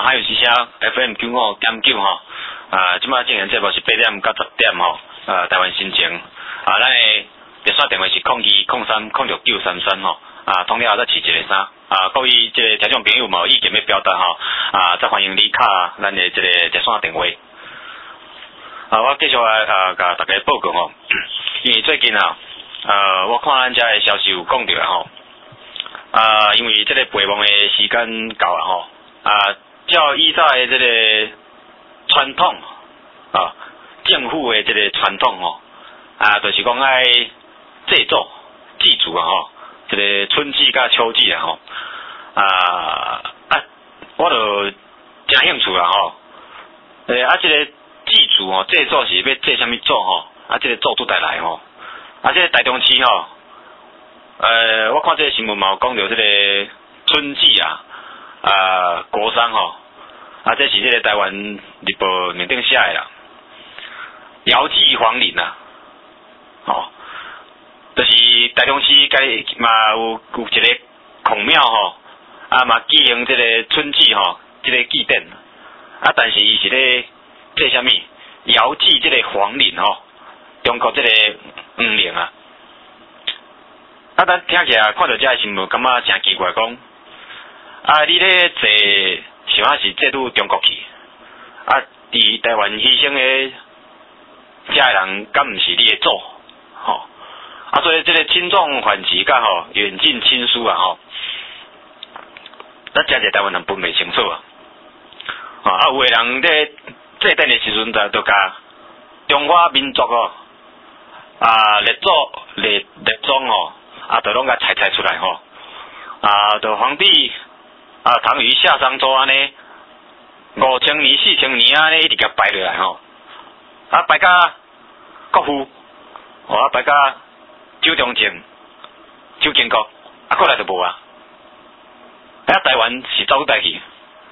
S1: 还有是写 F M 九五点九吼，啊，即摆正言节目是八點到十點吼，啊，台灣心情，啊，咱的熱線電話是空二空三空六九三三吼，啊，通了後再試一個三，啊，各位即個聽眾朋友無意見要表達吼，啊，再歡迎你卡咱的即個熱線電話。啊，我繼續來啊，甲大家報告吼，因為最近啊，呃，我看咱遮的消息有講到吼，啊，因為即個培墓的時間到啊吼，啊，照依照的即個傳統啊，政府的即個傳統吼，啊，就是講愛祭祖祭祖啊吼，即個春季甲秋季啊吼，啊啊，我就真興趣啊吼，誒啊，即個祭祖吼，祭祖是要祭啥物祖吼？啊，即個祖拄帶來吼，啊，即個台中市吼，呃，我看即個新聞嘛有講到即個春季啊，啊，國殤吼，啊，這是即個台灣日報面頂寫的啦，遙祭皇陵啊，吼，就是台中市家嘛有有一個孔廟吼，啊嘛舉行即個春季吼，即個祭典，啊，但是伊是咧。這啥物？遙祭這個皇陵吼，中國這個皇陵啊，啊，咱聽起來看到這個新聞，感覺真奇怪，講啊，你咧坐想啊是坐到中國去，啊，佇台灣犧牲的這個人，敢毋是你的祖？吼、哦，啊，所以這個親壯緩急甲吼遠近親疏啊吼，咱真濟台灣人分袂清楚啊，啊，有個人咧。祭典的時陣就就甲中華民族哦，啊列祖列列宗哦，啊就攏甲裁裁出來吼，啊就皇帝啊唐虞夏商周安尼五千年四千年安尼一直甲排落來吼，啊排甲國父，哦啊排甲周中正、周建國，啊過來就無啊，啊台灣是走倒去。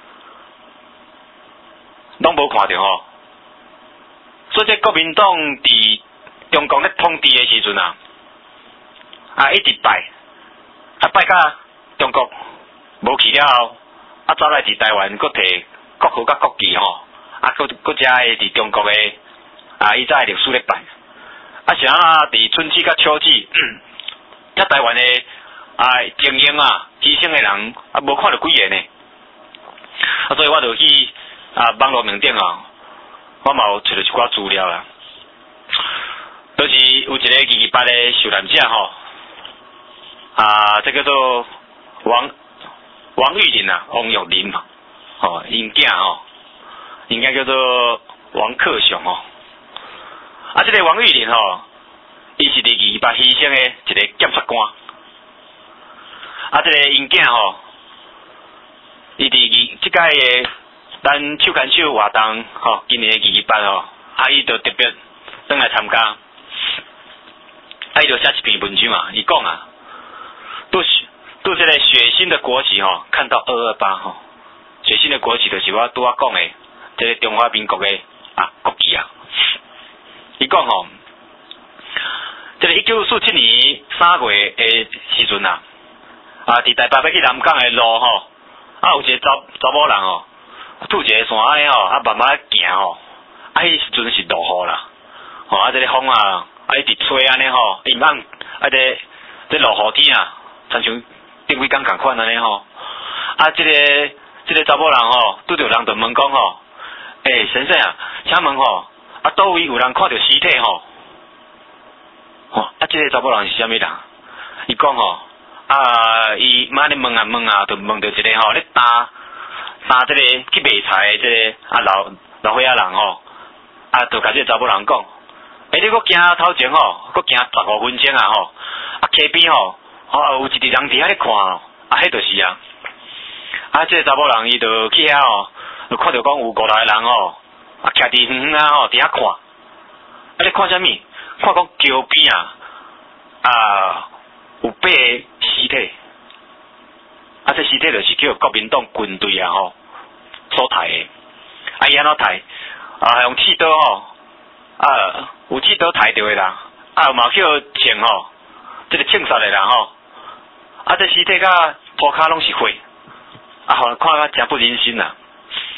S1: 攏無看到吼，所以這國民黨佇中國咧統治的時陣啊，啊一直拜，啊拜甲中國無去了後，啊走來佇台灣，佫摕國號甲國旗吼，啊佫佫遮個佇中國的啊以前的歷史咧拜，啊是安那佇春季甲秋季，遮台灣的啊精英啊犧牲的人啊無看到幾個呢，啊所以我就去。啊，網絡面頂啊，我嘛有找到一寡資料啦，就是有一個二二八的受難者吼，啊，這叫做王王玉林啊，王玉林嘛，吼，因囝吼，因囝叫做王克雄吼，啊，這個王玉林吼，伊是二二八犧牲的一個檢察官，啊，這個因囝吼，伊佇二即屆的。咱手牽手活動吼，今年的二二八吼，啊，伊就特別轉來參加，啊，伊就寫一篇文章啊，伊講啊，對對這個血腥的國旗吼，看到二二八吼，血腥的國旗就是我拄仔講的，這個中華民國的啊國旗啊，伊講吼，這個一九四七年三月的時陣啊，啊，佇台北要去南港的路吼，啊，有一個查查某人吼。拄一個線安尼吼，啊慢慢行吼，啊迄時陣是落雨啦，吼啊這個風啊，啊一直吹安尼吼，伊毋通啊這這落雨天啊，親像頂幾工共款安尼吼，啊這個這個查某人吼，拄着人就問講吼，誒、欸、先生啊，請問吼，啊倒位有人看到屍體吼，吼啊這個查某人是啥物人？伊講吼，啊伊媽咧問啊問啊，就問到一個吼咧擔。打這個去賣菜的這個啊老老歲仔人吼，啊就甲這個查某人講，誒、欸、你閣行頭前吼，閣行十五分鐘啊吼，啊溪邊吼，哦有一個人佇遐咧看吼，啊迄就是啊，啊這個查某人伊就去遐吼，就看到講有五六個人吼，啊徛佇遠遠啊吼佇遐看，啊咧看啥物？看講橋邊啊，啊有八個屍體。啊，這屍體就是叫國民黨軍隊啊吼所抬的，啊伊安怎抬？啊用刺刀吼，啊有刺刀抬着的啦，啊嘛叫槍吼，這個槍殺的人吼，啊這屍體甲塗骹攏是血，啊互人看甲真不忍心啦。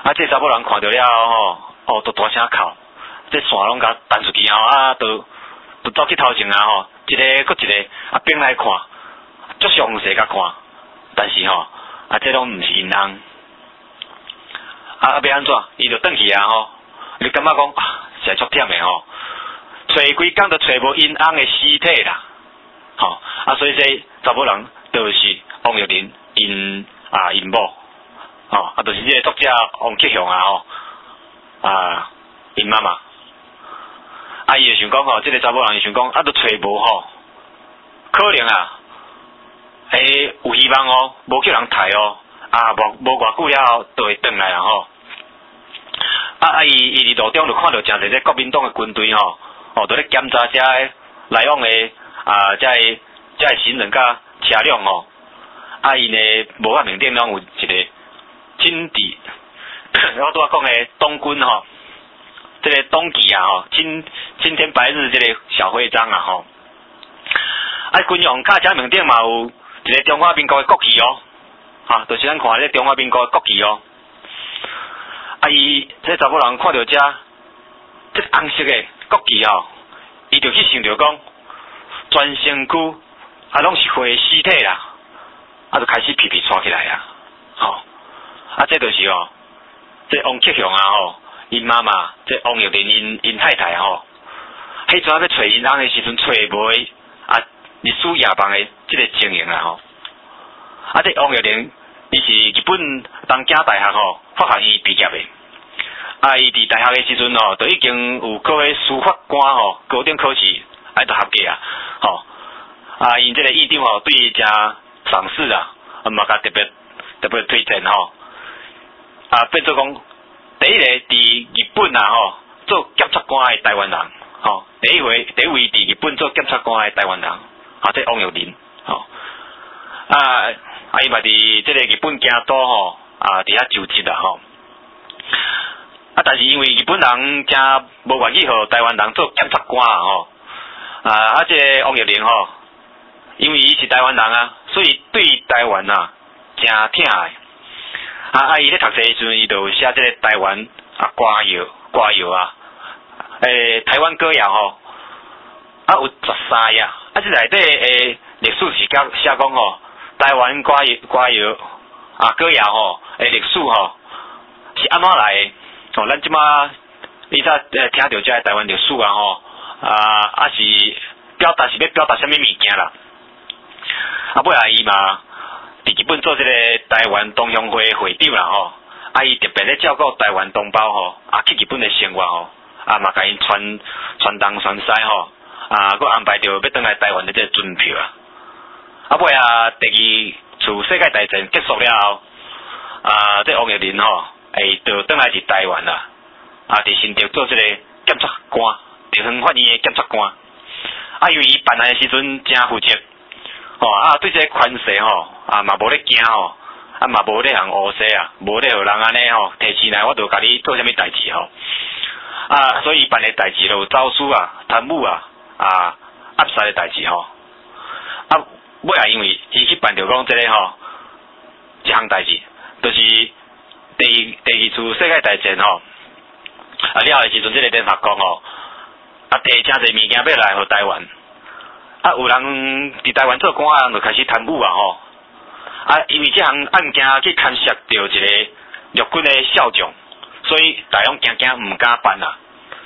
S1: 啊，这查某人看到了吼，哦，都大声哭，这线拢甲弹出去吼，啊，都都走去头前啊吼，一个搁一个啊并来看，足详细甲看，但是吼，啊，这拢毋是因翁，啊啊要安怎？伊就转去啊吼，你感觉讲啊，实在足忝诶吼，找规工都找无因翁诶尸体啦，吼，啊，所以这查某人就是王玉玲因啊因某。哦，啊，就是这个作者王启雄啊吼，啊，因妈妈，啊，伊就想讲吼，这个查某人就想讲，啊，都找无吼，可能啊，诶，有希望哦，无叫人抬哦，啊，无无偌久了后，就会转来啊吼，啊啊，伊伊伫路中就看到诚侪这国民党的军队吼，哦，都咧检查遮个来往的啊，遮个遮个行人甲车辆吼，啊，伊呢无法面顶拢有一个。金地，我拄仔讲诶，东军吼，这个东旗啊吼，今今天白日这个小徽章啊吼，啊，军用卡车面顶嘛有一个中华民国诶国旗哦，哈，就是咱看这中华民国诶国旗哦，啊，伊这查某人看到遮，这红色诶国旗哦，伊就去想着讲，全身躯啊拢是灰尸体啦，啊，就开始皮皮喘起来啊，吼。啊，这就是哦，这王启雄啊吼，因妈妈，这王玉玲因因太太吼，迄阵要找因翁的时阵找无的啊，历史夜房的这个情形啊吼。啊，这王玉玲，伊是日本东京大学吼法学院毕业的，啊，伊伫大学的时阵吼，就已经有考迄司法官吼高等考试，啊，都合格啊，吼，啊，因这个院长吼对伊诚赏识啊，啊嘛甲特别特别推荐吼。啊，变做讲第一个伫日本啊吼做检察官的台湾人，吼第一回第一位伫日本做检察官的台湾人，啊，这王玉玲，吼啊啊伊嘛伫这个日本京都吼啊伫遐就职啦吼，啊但是因为日本人真无愿意互台湾人做检察官啊吼，啊啊这个王玉玲吼，因为伊是台湾人啊，所以对台湾啊真疼的。啊啊！伊咧读册时阵，伊就有写即个台湾啊歌谣歌谣啊，诶、欸，台湾歌谣吼，啊有十三页，啊即内底诶历史是讲写讲吼，台湾歌谣歌谣啊歌谣吼，诶历史吼是安怎来的？哦，咱即马你才诶听到即个台湾历史啊吼，啊啊是表达是要表达啥物物件啦？啊尾来伊嘛。伫日本做这个台湾同乡会会长啦吼，啊伊特别咧照顾台湾同胞吼，啊去日本的生活吼，啊嘛甲因传传东传西吼，啊佮安排着要转来台湾的这个船票啊，啊尾啊第二次世界大战结束了后，啊这王玉玲吼，会就转来伫台湾啦，啊伫新竹做这个检察官，地方法院的检察官，啊因为伊办案的时阵真负责。哦啊，对这个款式吼，啊嘛无咧惊吼，啊嘛无咧行乌西啊，无咧互人安尼吼，提起来我就甲你做啥物代志吼，啊所以办的代志就有走私啊、贪污啊、啊压杀的代志吼，啊尾啊因为伊去办着讲这个吼，一项代志，就是第第二次世界大战吼，啊了的时阵，这个联合国吼，啊摕诚侪物件要来互台湾。啊，有人伫台湾做官啊，就开始贪污啊吼！啊，因为这项案件去牵涉到一个陆军的少将，所以大家惊惊唔敢办啊。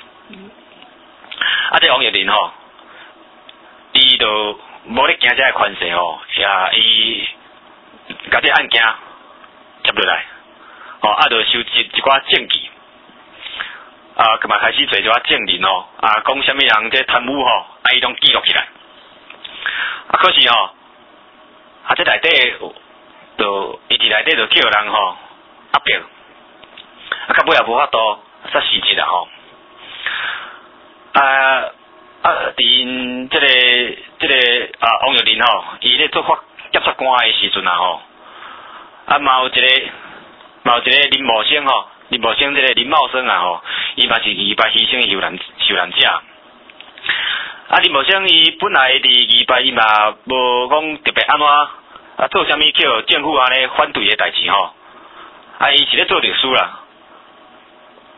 S1: 啊，这王玉玲吼，伊就无咧惊这个款式吼，也伊甲这案件接落来，吼啊，就收集一寡证据，啊，佮嘛开始做一寡证人吼，啊，讲啥物人这贪污吼，啊，伊拢记录起来。啊，可是吼，啊，这内底就伊伫内底就叫人吼压迫，啊，到尾也无法度煞实质啦吼。啊啊，伫因即个即个啊王玉玲吼，伊咧做法检察官诶时阵啊吼，啊嘛有一个嘛有一个林茂生吼，林茂生即个林茂生啊吼，伊嘛是二百牺牲诶受难受难者。啊，林茂生伊本来伫二百伊嘛无讲特别安怎啊做啥物叫政府安尼反对诶代志吼，啊伊是咧做律师啦，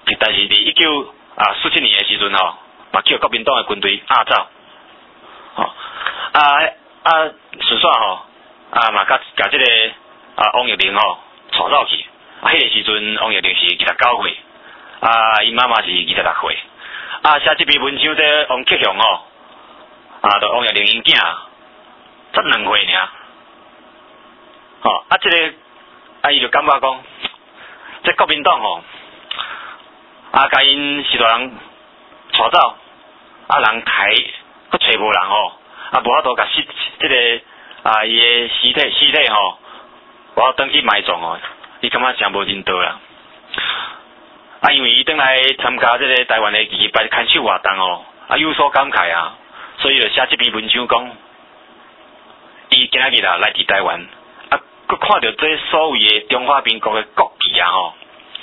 S1: 但是伫一九啊四七年的时阵吼，嘛叫国民党的军队压走，吼啊啊顺煞吼啊嘛甲甲即个啊王玉玲吼带走去，啊迄个时阵王玉玲是二十九岁，啊伊妈妈是二十六岁，啊写即篇文章这王克雄吼，啊就王玉玲因囝，才两岁尔，吼啊即、这个啊伊就感觉讲，这国民党吼。啊，甲因是大人带走，啊人抬，佫找无人吼，啊无法度甲尸即个啊伊的尸体尸体吼，我要登去埋葬哦，伊感觉诚无人道啦。啊，因为伊转来参加即个台湾的二二八牵手活动哦，啊有所感慨啊，所以就写即篇文章讲，伊今仔日啊来伫台湾，啊佫看到这所谓的中华民国的国旗啊吼。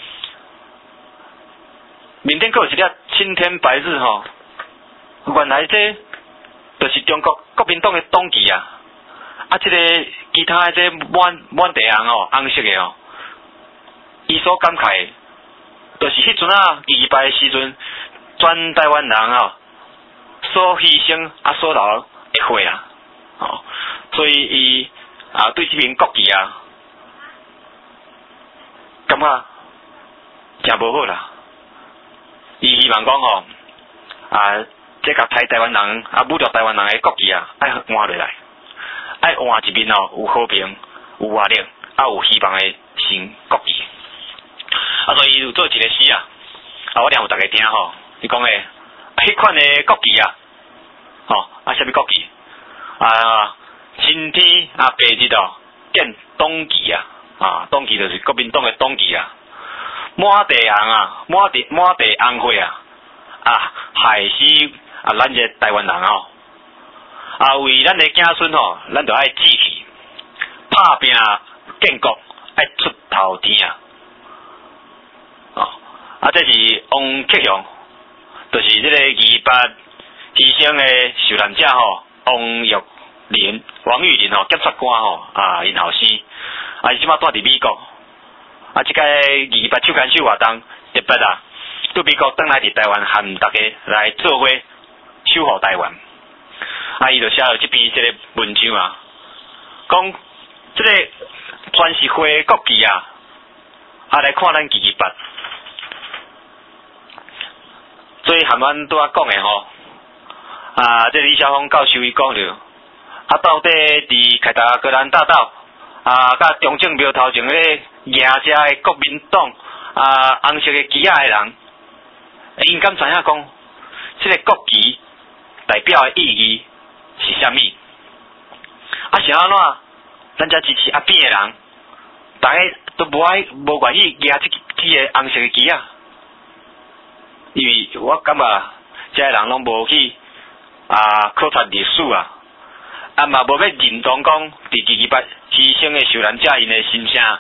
S1: 面顶佫有一粒青天白日吼，原来这就是中国国民党的党旗啊！啊，这个其他的这满满地红哦，红色的哦，伊所感慨，就是迄阵啊，二二八的时阵，全台湾人哦，所牺牲啊所流的血啊，哦，所以伊啊对这片国旗啊，感觉诚无好啦。伊希望讲吼，啊，这甲台台湾人啊，侮辱台湾人的国旗啊，爱换落来，爱换一面哦，有和平、有活力、啊有希望的新国旗。啊，所以有做一个诗啊，啊，我念互大家听吼，伊讲诶，迄款的国旗啊，吼啊，啥物国旗啊？青天啊，白日哦，见党旗啊，啊，党旗就是国民党的党旗啊。满地红啊，满地满地红火啊，啊害死啊咱这台湾人哦，啊为咱的子孙吼，咱就爱志气，打拼建国，爱出头天啊，哦，啊这是王克雄，就是这个二二八牺牲的受难者吼，王玉林、王玉林吼，检察官吼啊，因后生，啊伊即马住伫美国。啊！即个二二八手牵手活动特别啊，对美国转来伫台湾，含大家来做伙守护台湾。啊，伊就写了即篇即个文章啊，讲即个全是花国旗啊，啊来看咱二二八。所以含阮拄仔讲的吼，啊，即李晓峰教授伊讲着，啊，到底伫凯达格兰大道啊，甲中正庙头前咧。亚遮的国民党啊，红色的旗仔的人，因敢知影讲，这个国旗代表的意义是啥物？啊是安怎？咱遮支持阿扁的人，大家都无爱无愿意举这这个红色的旗仔，因为我感觉遮个人拢无去啊考察历史啊，啊嘛无要认同讲伫二二八牺牲的受难者因的心声。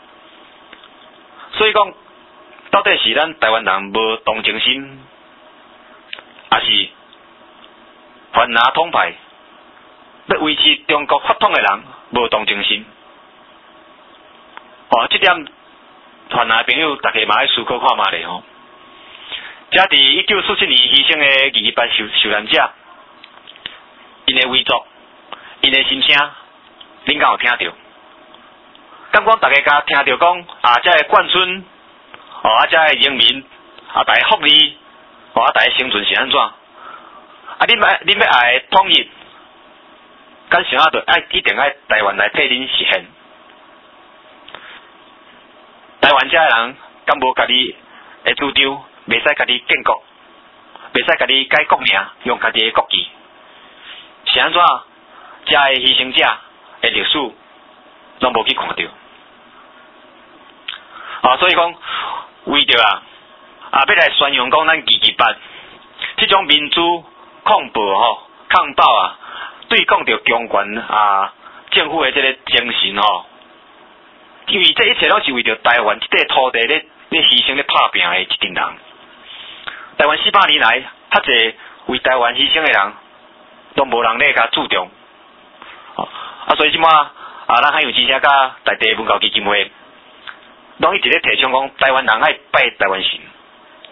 S1: 所以讲，到底是咱台湾人无同情心，还是反拿统派要维持中国法统的人无同情心？哦，这点反拿朋友大家嘛爱思考看嘛咧吼。遮伫一九四七年牺牲的二二八受受难者，因的遗作，因的心声，恁敢有听到？敢讲大家甲听到讲啊，遮个冠村，哦啊，遮个人民啊，大家福利，哦啊，大家生存是安怎？啊，恁要恁要爱统一，敢想啊，着爱一定爱台湾来替恁实现。台湾遮个人敢无家己的主张，袂使家己建国，袂使家己改国名，用家己的国旗，是安怎？遮个牺牲者的历史，拢无去看到。啊，所以讲，为着啊，啊，要来宣扬讲咱二二八，这种民主抗暴吼、抗暴啊，对抗着强权啊政府的这个精神吼，因为这一切拢是为着台湾这块土地咧咧牺牲咧打拼的一群人。台湾四百年来，较侪为台湾牺牲的人，都无人咧甲注重。啊，所以即马啊，咱海洋之声甲在地文教基金会。拢一直咧提倡讲，台湾人爱拜台湾神，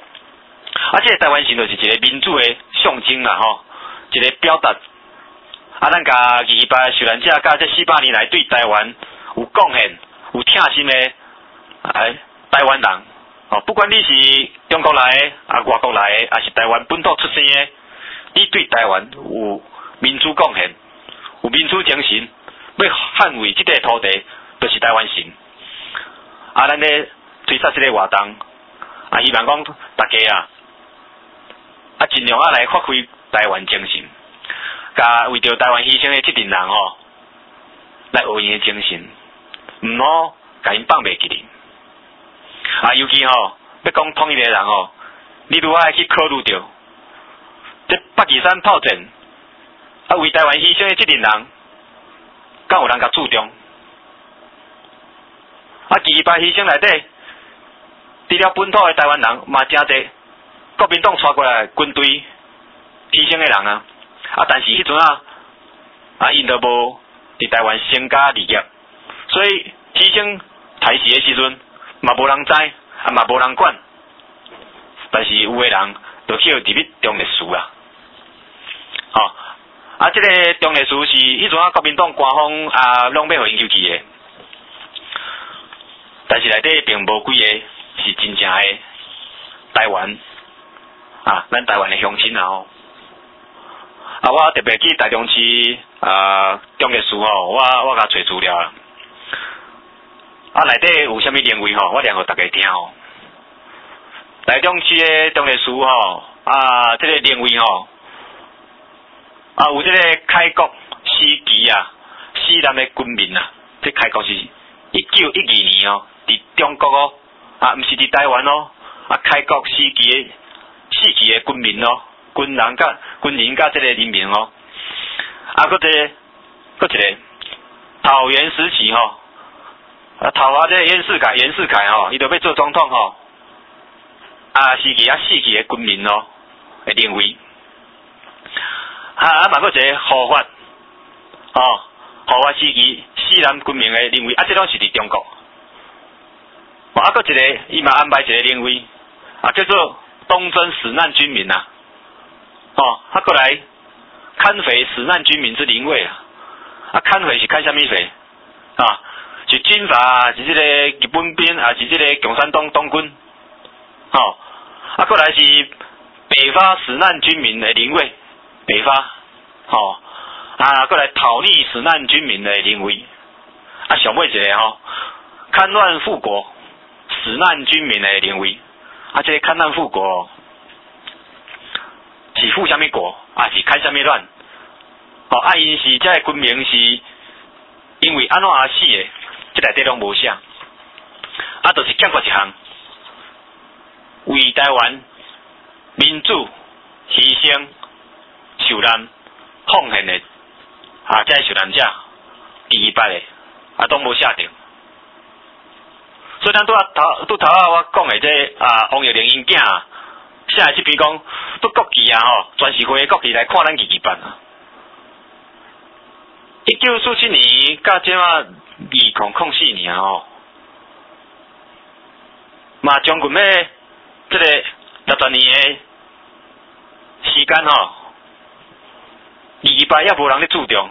S1: 啊，这个台湾神就是一个民主的象征啦吼，一个表达。啊，咱甲二二八受难者甲这四百年来对台湾有贡献、有疼心的哎台湾人哦，不管你是中国来的、啊外国来的，还是台湾本土出生的，你对台湾有民主贡献、有民主精神，要捍卫这块土地，就是台湾神。啊，咱咧推出这个活动，啊，希望讲大家啊，啊尽量啊来发挥台湾精神。甲为着台湾牺牲的这群人吼、哦，来学因的精神，唔好甲因放袂记哩。啊，尤其吼、哦，要讲统一的人吼、哦，你如爱去考虑着，这八旗山炮战，啊为台湾牺牲的这群人，敢有人甲注重？啊，二二八牺牲内底，除了本土的台湾人，嘛真侪国民党带过来军队牺牲的人啊。啊，但是迄阵啊，啊，因都无伫台湾成家立业，所以牺牲台时的时阵，嘛无人知，啊嘛无人管。但是有个人就去入去中烈士啊，吼、哦，啊，这个中烈士是迄阵啊国民党官方啊，拢要互因救去的，但是内底并无几个是真正的台湾啊，咱台湾的乡亲啊吼。啊，我特别去台中市啊中烈士吼，我我甲找资料啦。啊，内底有啥物认为吼，我念互大家听吼。台中市的中烈士吼，啊，这个认为吼，啊有这个开国时期啊，死难的军民啊，这开国是一九一二年哦，伫中国哦，啊，毋是伫台湾哦，啊，开国时期的死去的军民哦。军人甲军人甲这个人民哦，啊，搁一个，搁一个桃园时期吼、哦，啊，桃啊这个袁世凯，袁世凯吼、哦，伊就要做总统吼、哦，啊，时期啊死去的军民哦，会认为，啊啊，嘛搁一个合法，哦，合法时期死难军民的认为，啊，这拢是伫中国，啊，搁一个伊嘛安排一个认为，啊，叫做东征死难军民啊。哦，啊，过来看匪死难军民之灵位啊！啊，看匪是看啥物匪啊？是军阀，是这个日本兵，还是这个共产党党军？哦，啊，过来是北伐死难军民的灵位，北伐，哦，啊，过来讨逆死难军民的灵位，啊，上尾一个吼、哦，戡乱复国死难军民的灵位，啊，这个戡乱复国、哦。是复啥物国，啊是开啥物乱？哦，啊因是这军民是因为安怎而死的，这内底拢无写，啊，就是欠过一项，为台湾民主牺牲受难奉献的啊，这受难者二二八的啊，都无写着。所以咱拄啊头拄头啊，我讲的这啊，王耀玲因囝啊。写的这篇讲，都国旗啊吼，全是回国旗来看咱二二八啊。一九四七年到即马二零零四年吼，嘛将近要这个六十年的时间吼，二二八也无人咧注重，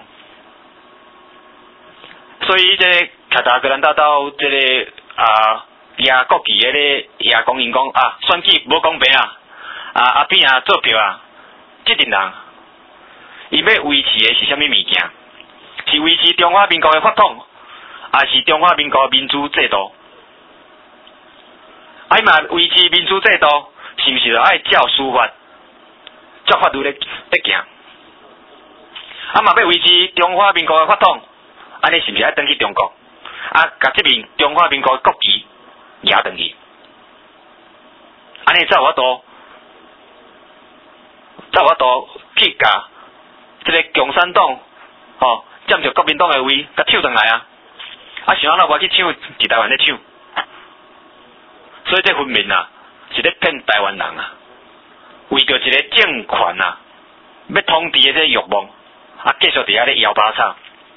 S1: 所以这卡达格兰大道这个啊亚国旗的咧亚讲因讲啊，选举无公平啊。啊阿扁啊做票啊，这群人，伊要维持的是啥物物件？是维持中华民国的法统，还是中华民国民主制度？啊伊嘛维持民主制度，是毋是就爱照司法、照法律咧咧行？啊嘛要维持中华民国的法统，安尼是毋是爱转去中国？啊，甲这边中华民国的国旗压转去，安尼才有法度。才有法度去甲这个共产党吼占着国民党的位，甲抢转来啊！啊，想安怎我去抢，伫台湾咧抢，所以这分明啊是咧骗台湾人啊，为着一个政权啊，要统治的这欲望啊，继续伫遐咧摇把草，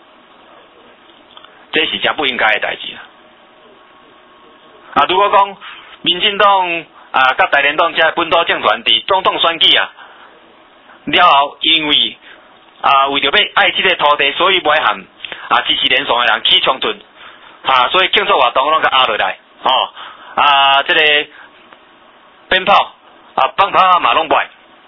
S1: 这是真不应该的代志啊！啊，如果讲民进党啊，甲大连党遮本土政团伫总统选举啊，了后因为啊为着要爱即个土地，所以买含啊支持连爽的人起冲突，啊，所以庆祝活动拢甲压落来，吼、哦、啊，即、这个鞭炮啊放炮啊嘛拢卖，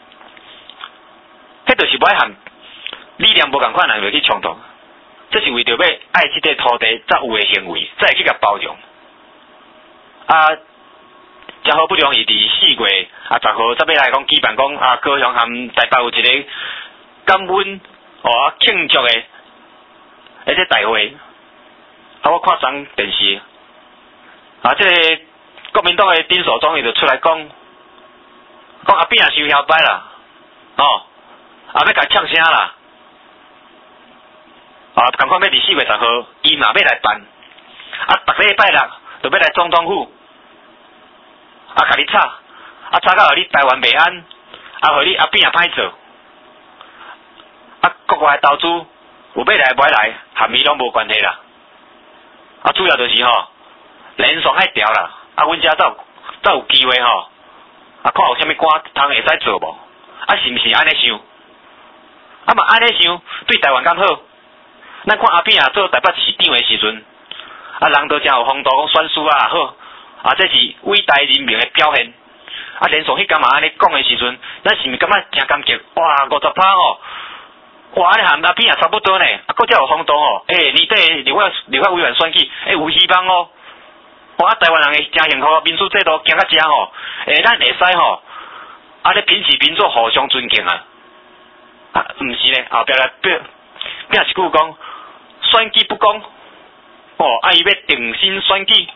S1: 迄就是买含理念无共款人就去冲突，这是为着要爱即个土地才有的行为，才会去甲包容。啊，真好不容易伫四月啊十號，才要來講舉辦講啊高雄含台北有一個感恩哦慶祝的一個大會。啊，我看上電視啊，即、這個國民黨的丁守中伊就出來講，講阿扁也收下擺啦，哦，啊要甲嗆聲啦，啊，趕快要伫四月十號，伊嘛要來辦，啊，逐禮拜六就要來總統府。啊，甲你吵，啊吵到互你台灣袂安，啊，互你阿扁也歹做，啊，國外投資有要來買來，含伊攏無關係啦。啊，主要就是吼，連爽海調啦，啊，阮遮才有才有機會吼，啊，看有啥物官通會使做無？啊，是毋是安尼想？啊嘛安尼想，對台灣敢好？咱看阿扁啊做台北市長的時陣，啊，人都真有風度，講選書啊好。啊，這是偉大人民的表現。啊，連爽迄天嘛安尼講的時陣，咱是毋是感覺真感激？哇，五十趴吼，哇，安尼含阿扁也差不多呢。啊，閣遮有風度吼，誒、欸，你對立法立法委員選舉，誒、欸，有希望哦。哇，台灣人會真幸福，民主制度行到遮吼，誒、欸，咱會使吼，啊，咧平起平坐，互相尊敬啊。啊，毋是呢，後壁來變變一句講，選舉不公，哦，啊，伊要定心選舉。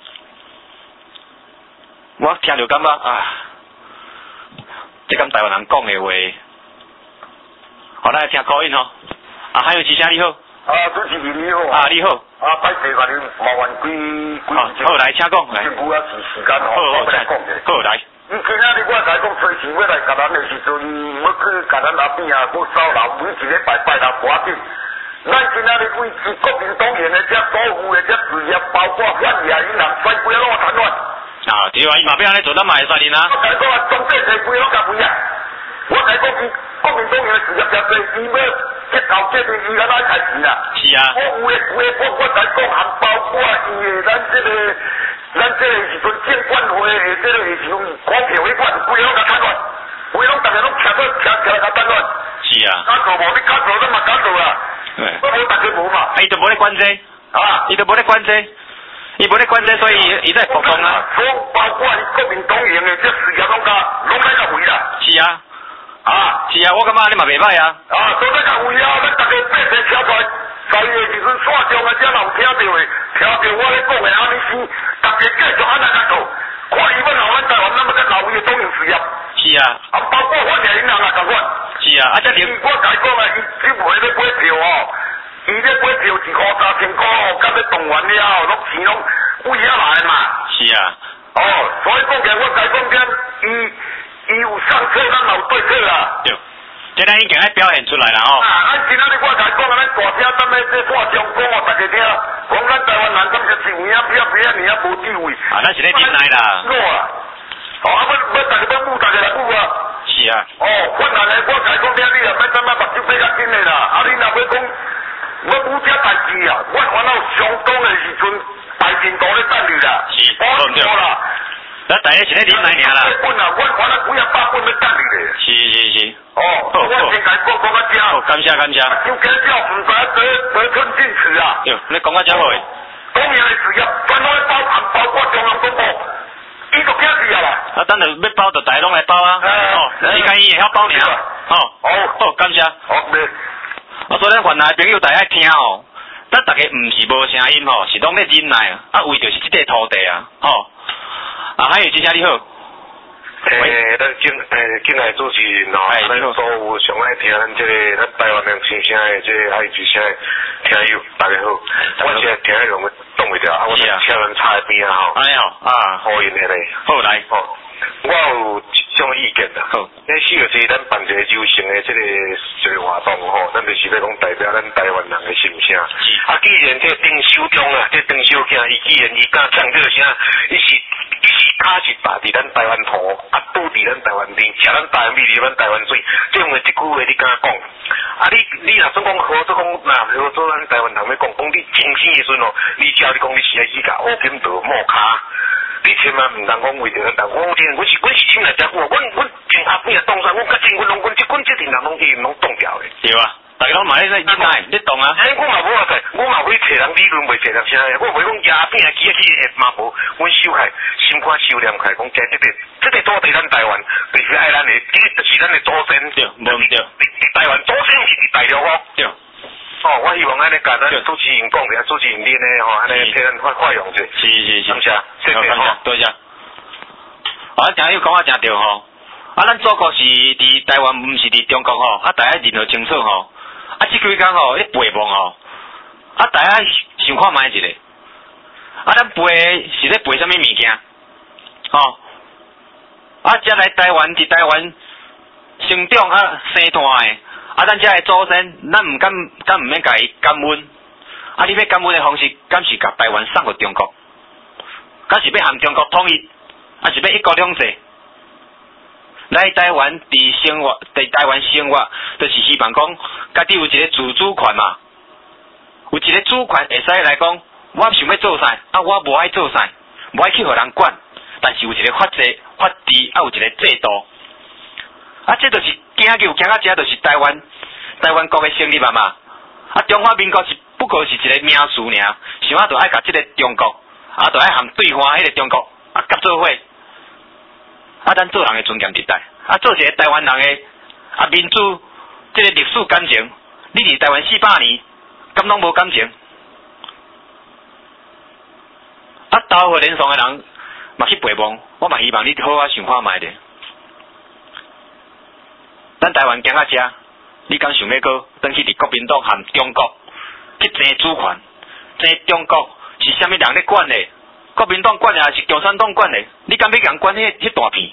S1: 我聽着感覺啊，即咁台灣人講嘅話，好，咱來聽口音吼。啊，還有幾聲你好。
S3: 啊，主持人你好。
S1: 啊，你好。
S3: 啊，歹勢甲你麻煩幾幾
S1: 時。好，來請講。
S3: 政府啊是時間吼，
S1: 好好，
S3: 來講者。
S1: 好來。
S3: 伊今仔日我甲伊講隨時要來甲咱的時陣，要去甲咱阿邊啊，要掃樓，每一禮拜拜六趕緊。咱今仔日為是國民黨員的遮所有的遮事業，包括反野銀行，全部攏有談亂。
S1: 啊，對啊，伊嘛要安尼做，咱嘛會使恁啊。
S3: 我甲伊講啊，總計是規攏甲位啊。我甲伊講，伊國民黨員的事業真濟，伊要結頭結尾，伊安怎開錢啊？是啊。我有誒有誒，我我甲伊講，含包括伊誒咱即個咱即個時陣證管會誒即個時陣股票迄款，規攏甲攤亂，規攏逐個攏徛做徛徛來甲攤亂。是啊。敢做無？你敢做，咱嘛敢做啊。我無逐個無嘛。啊，伊就無咧管這，啊，伊就無咧管這。伊無咧管這，所以伊在服從啊。所包括國民黨員的這事業攏甲攏在甲位啦。是啊，啊，是啊，我感覺你嘛袂歹啊。啊，都在甲位啊，咱逐個百姓聽出來，在的時陣線上啊，遮有聽到的，聽到我咧講的安尼是，逐個繼續安尼甲做，看伊要留咱台灣，咱要甲留伊的黨員事業。是啊。啊，包括反野銀行啊，同款。是啊，啊，這裡我甲伊講啊，伊只會咧買票哦。伊咧買票一箍三千箍哦，甲咧動員了後，攏錢攏為遐來嘛。是啊。哦，所以講起來，我甲伊講點，伊伊有上策，咱有對策啦。對，這咱已經喺表現出來啦哦。啊，咱今仔日我甲伊講啊，咱大聲咱咧這話中講哦，大家聽，講咱台灣人敢是有影片片爾啊無地位。啊，咱是咧忍耐啦。我啊，哦，啊，要要大家要舞，大家來舞啊。是啊。哦，困難咧，我甲伊講聽，你啊，免怎麼目睭閉較緊的啦，啊，你若要講。我有遮代志啊，我煩惱上當的時陣，大進度咧等你啦，是，冇錯啦。咱大家是咧忍耐爾啦。本啊，我煩惱幾啊百本要等你咧。是是是。哦，我先甲講講啊遮。好，感謝感謝。就介紹唔使得得寸進尺啊。喲，你講啊遮好誒。當然係事業，全部包含包括中央公布，伊個驚事啊啦。啊，等下要包就大家攏來包啊。哦，時間伊會曉包爾。哦，好，好，感謝。好，咩？我所以咱原來朋友大家聽哦，咱大家毋是無聲音吼，是攏咧忍耐啊，啊為着是即塊土地啊，吼，啊還有一聲你好，誒，咱進誒進來主持人吼，咱所有上愛聽咱即個咱台灣人聲聲誒即個愛之聲誒聽友大家好，我現在聽迄種擋袂掉，啊我哋車輪插喺邊啊吼，哎喲，啊，歡迎你嚟，好來，吼，我有一種意見啦，好，迄四月時咱辦一個柔性誒即個即個活動吼，咱就是要講代表咱台灣人誒心聲，啊，既然這丁守中啊，這丁守囝，伊既然伊敢唱這個聲，伊是伊是卡是打伫咱台湾土，啊拄伫咱台湾地，吃咱台湾米，啉咱台湾水，这样的即句话你敢讲？啊你你若算讲好做讲，那好做咱台湾人要讲，讲你清醒的时阵哦，你照你讲你是爱去甲乌金道摸卡。你千万唔通讲为着咱台湾，我真，我是我是心内真久，阮阮前后边啊当山，阮甲真阮拢阮即阮即阵人拢伊拢冻掉诶。
S1: 对啊，大家拢买咧在哪？你懂啊？
S3: 哎，我嘛无啊个，我嘛会找人理论，袂找人啥诶，我袂讲鸦片起起嘛无，阮收开心肝收敛开，讲即即个即个土地咱台湾，就是爱咱诶，即就是咱诶祖先。
S1: 对，无毋对。
S3: 台湾祖先是伫大陆哦。对。哦，我希望安尼甲咱主持人讲者，主持人恁咧吼，安尼替咱发发扬者。
S1: 是是是。
S3: 感谢，谢谢吼。
S1: 多谢。啊，听友讲啊，诚对吼。啊，咱祖国是伫台湾，毋是伫中国吼。啊，大家认好清楚吼。啊，即几工吼，咧陪梦吼。啊，大家想看卖一个。啊，咱陪是咧陪啥物物件？吼。啊，遮来台湾伫台湾成长啊生大诶。啊，咱遮个祖先，咱毋敢敢毋免甲伊感恩。啊，你要感恩的方式，敢是甲台湾送互中国？敢是要含中国统一？啊，是要一国两制？来台湾伫生活，伫台湾生活，就是希望讲，家己有一个自主权嘛，有一个主权会使来讲，我想要做啥，啊，我无爱做啥，无爱去互人管，但是有一个法制、法治，啊，有一个制度。啊，这就是行就行到遮，就是台湾台湾国的成立嘛嘛。啊，中华民国是不过是一个名词尔，想啊，就爱甲即个中国，啊，就爱含对方迄个中国啊，合做伙。啊，咱做人的尊严地带，啊，做一个台湾人的啊民主，即、这个历史感情，你伫台湾四百年，敢拢无感情？啊，投互连上的人嘛去陪梦，我嘛希望你好好想看卖咧。咱台湾行到遮，你敢想要搁转去伫国民党含中国去争主权？争中国是啥物人咧管咧？国民党管咧，还是共产党管咧？你敢要共管迄迄大片？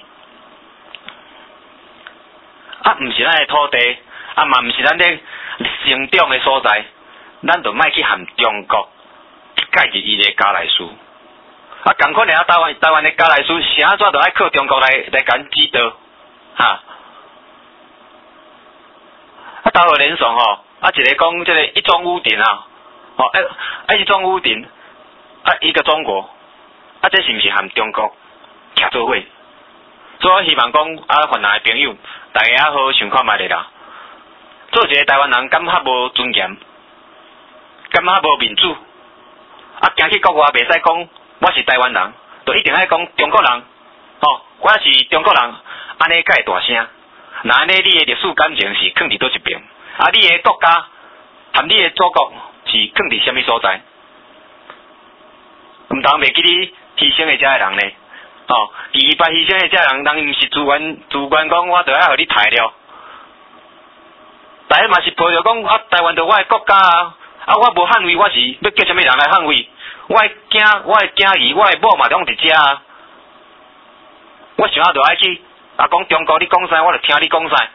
S1: 啊，毋是咱诶土地，啊嘛毋是咱咧成长诶所在，咱就莫去含中国介入伊诶家内事。啊，共款诶啊，台湾台湾诶家内事是安怎着爱靠中国来来甲咱指导？哈？啊，投互连上吼，啊，一个讲即个一中屋顶啊，吼，哎，啊一中屋顶，啊一个中国，啊，这是毋是含中国徛做伙？所以我希望讲啊，泛南的朋友，大家啊好好想看卖咧啦。做一个台湾人，敢较无尊严，敢较无民主，啊，行去国外袂使讲我是台湾人，就一定爱讲中国人，吼、哦，我是中国人，安尼才会大声。那安尼你的历史感情是囥伫倒一边，啊，你的国家含你的祖国是囥伫什么所在？毋通袂记你牺牲的遮个人呢？哦，伊捌牺牲的遮人，人毋是自愿自愿讲，我着爱互你杀了。大家嘛是抱着讲，啊，台湾着我的国家啊，啊，我无捍卫，我是要叫什么人来捍卫？我的囝，我的囝儿，我的某嘛拢伫遮啊。我想要着爱去。啊，讲中国你讲啥，我就听你讲啥。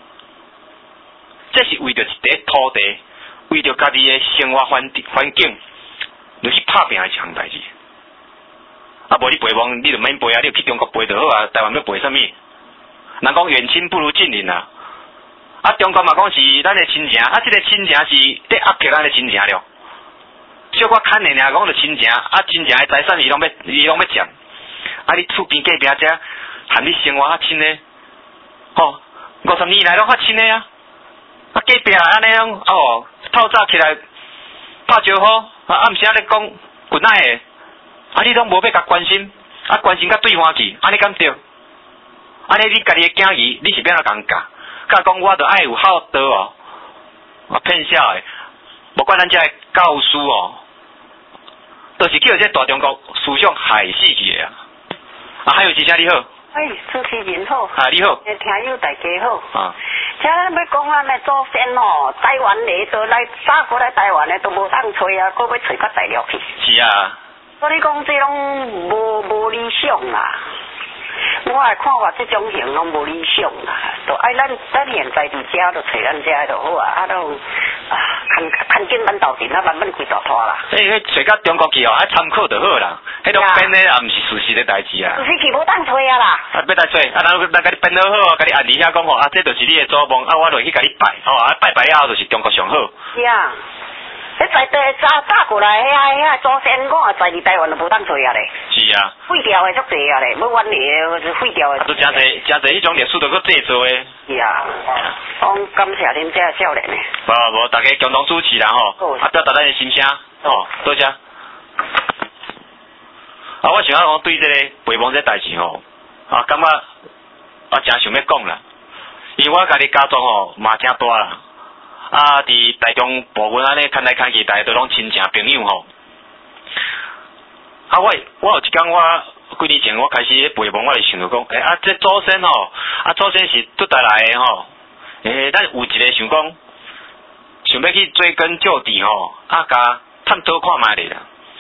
S1: 这是为着一块土地，为着家己的生活环环境，就去拍拼的一项代志。啊，无你陪梦，你就免陪啊，你就去中国陪就好啊。台湾要陪啥物？人讲远亲不如近邻啊。啊，中国嘛讲是咱的亲情，啊，这个亲情是在压迫咱的亲情了。小可牵的尔讲着亲情，啊，亲情的财产伊拢要伊拢要占。啊，你厝边隔壁遮。含你生活较亲诶，吼，五十年来拢较亲诶啊！啊，隔壁安尼拢哦，透早起来拍招呼，啊，暗时啊咧讲滚奶诶，啊，你拢无要甲关心，啊，关心甲对方去，安尼敢对？安尼你家己诶囝儿，你是要哪共教？甲讲我着爱有孝道哦，啊，骗笑诶，无管咱遮诶教师哦，都、就是叫这大中国思想害死去诶啊！啊，还有一声你好。
S4: 喂，主持人好。
S1: 啊，你好。
S4: 听友大家好。
S1: 啊。
S4: 听咱要讲咱的祖先哦，台湾的都来早过来台湾的都无当找啊，搁要找到大陆去。
S1: 是啊。
S4: 所以讲这拢无无理想啦。 我来看法，这种型拢无理想啦，都爱咱咱现在伫遮，就找咱遮就好啊，啊都啊看看紧咱斗阵啊，慢慢开大拖啦。
S1: 所以迄找到中国去哦，爱参考就好啦。迄种编的也毋是事实的代志啊。
S4: 事实去无当吹啊啦。
S1: 啊，要当吹，啊，咱咱甲你编好好，甲你按伫遐讲吼，啊，这就是你的祖墓，啊，我落去甲你拜，吼，啊，拜拜了后就是中国上好。
S4: 是啊。迄在地早早过来，遐遐祖先我也在伫台湾就无当吹啊咧。
S1: 是啊。
S4: 废掉的足济啊咧，要原嚟就废掉的。
S1: 啊，都真济真济，迄种历史都搁制作的。
S4: 是啊。讲感谢恁这少年的。
S1: 无无，大家共同主持啦吼，啊，表达咱的心声，吼，多谢。啊，我想要讲对这个陪墓这代志吼，啊，感觉啊真想要讲啦，因为我家己家族吼嘛真大啦。啊！伫台中部分安尼看来看去，大家都拢亲情朋友吼。啊，我我有一天我几年前我开始陪墓，我就想着讲，诶、欸、啊，这祖先吼，啊祖先是拄带来的吼，诶、欸，咱有一个想讲，想要去追根究底吼，啊，甲探讨看卖咧啦。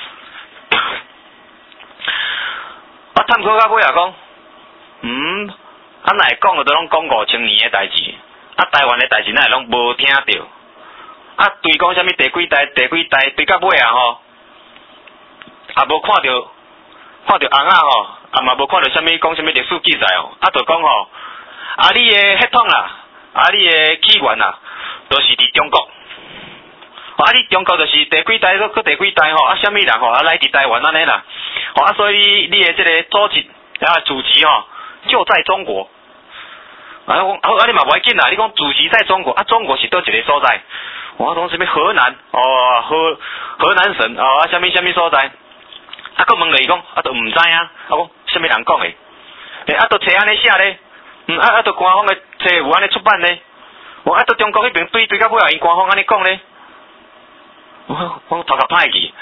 S1: 啊，探讨到尾也讲，嗯，啊，哪会讲的都拢讲五千年的代志。啊，台湾的代志咱拢无听到，啊，对讲啥物第几代、第几代，对到尾啊吼，也无看到看到翁仔吼，也嘛无看到啥物讲啥物历史记载哦，啊，就讲吼，啊，你的血统啦，啊，你的起源啦，都是伫中国，啊，你中国就是第几代，搁第几代吼，啊，啥物人吼，啊来伫台湾安尼啦，吼，啊，所以你的这个祖籍啊祖籍吼，就在中国。啊，我啊，啊你嘛无要紧啦！你讲祖籍在中国，啊，中国是倒一个所在？我讲什么河南哦，河河南省哦，啊，什么什么所在？啊，佮问落伊讲，啊，都毋知啊，啊，讲什么人讲的？诶，啊，都册安尼写咧，嗯，啊，啊，都官方的册有安尼出版咧，我啊，都中国迄边对对到尾啊，因官方安尼讲咧，我我头壳歹去，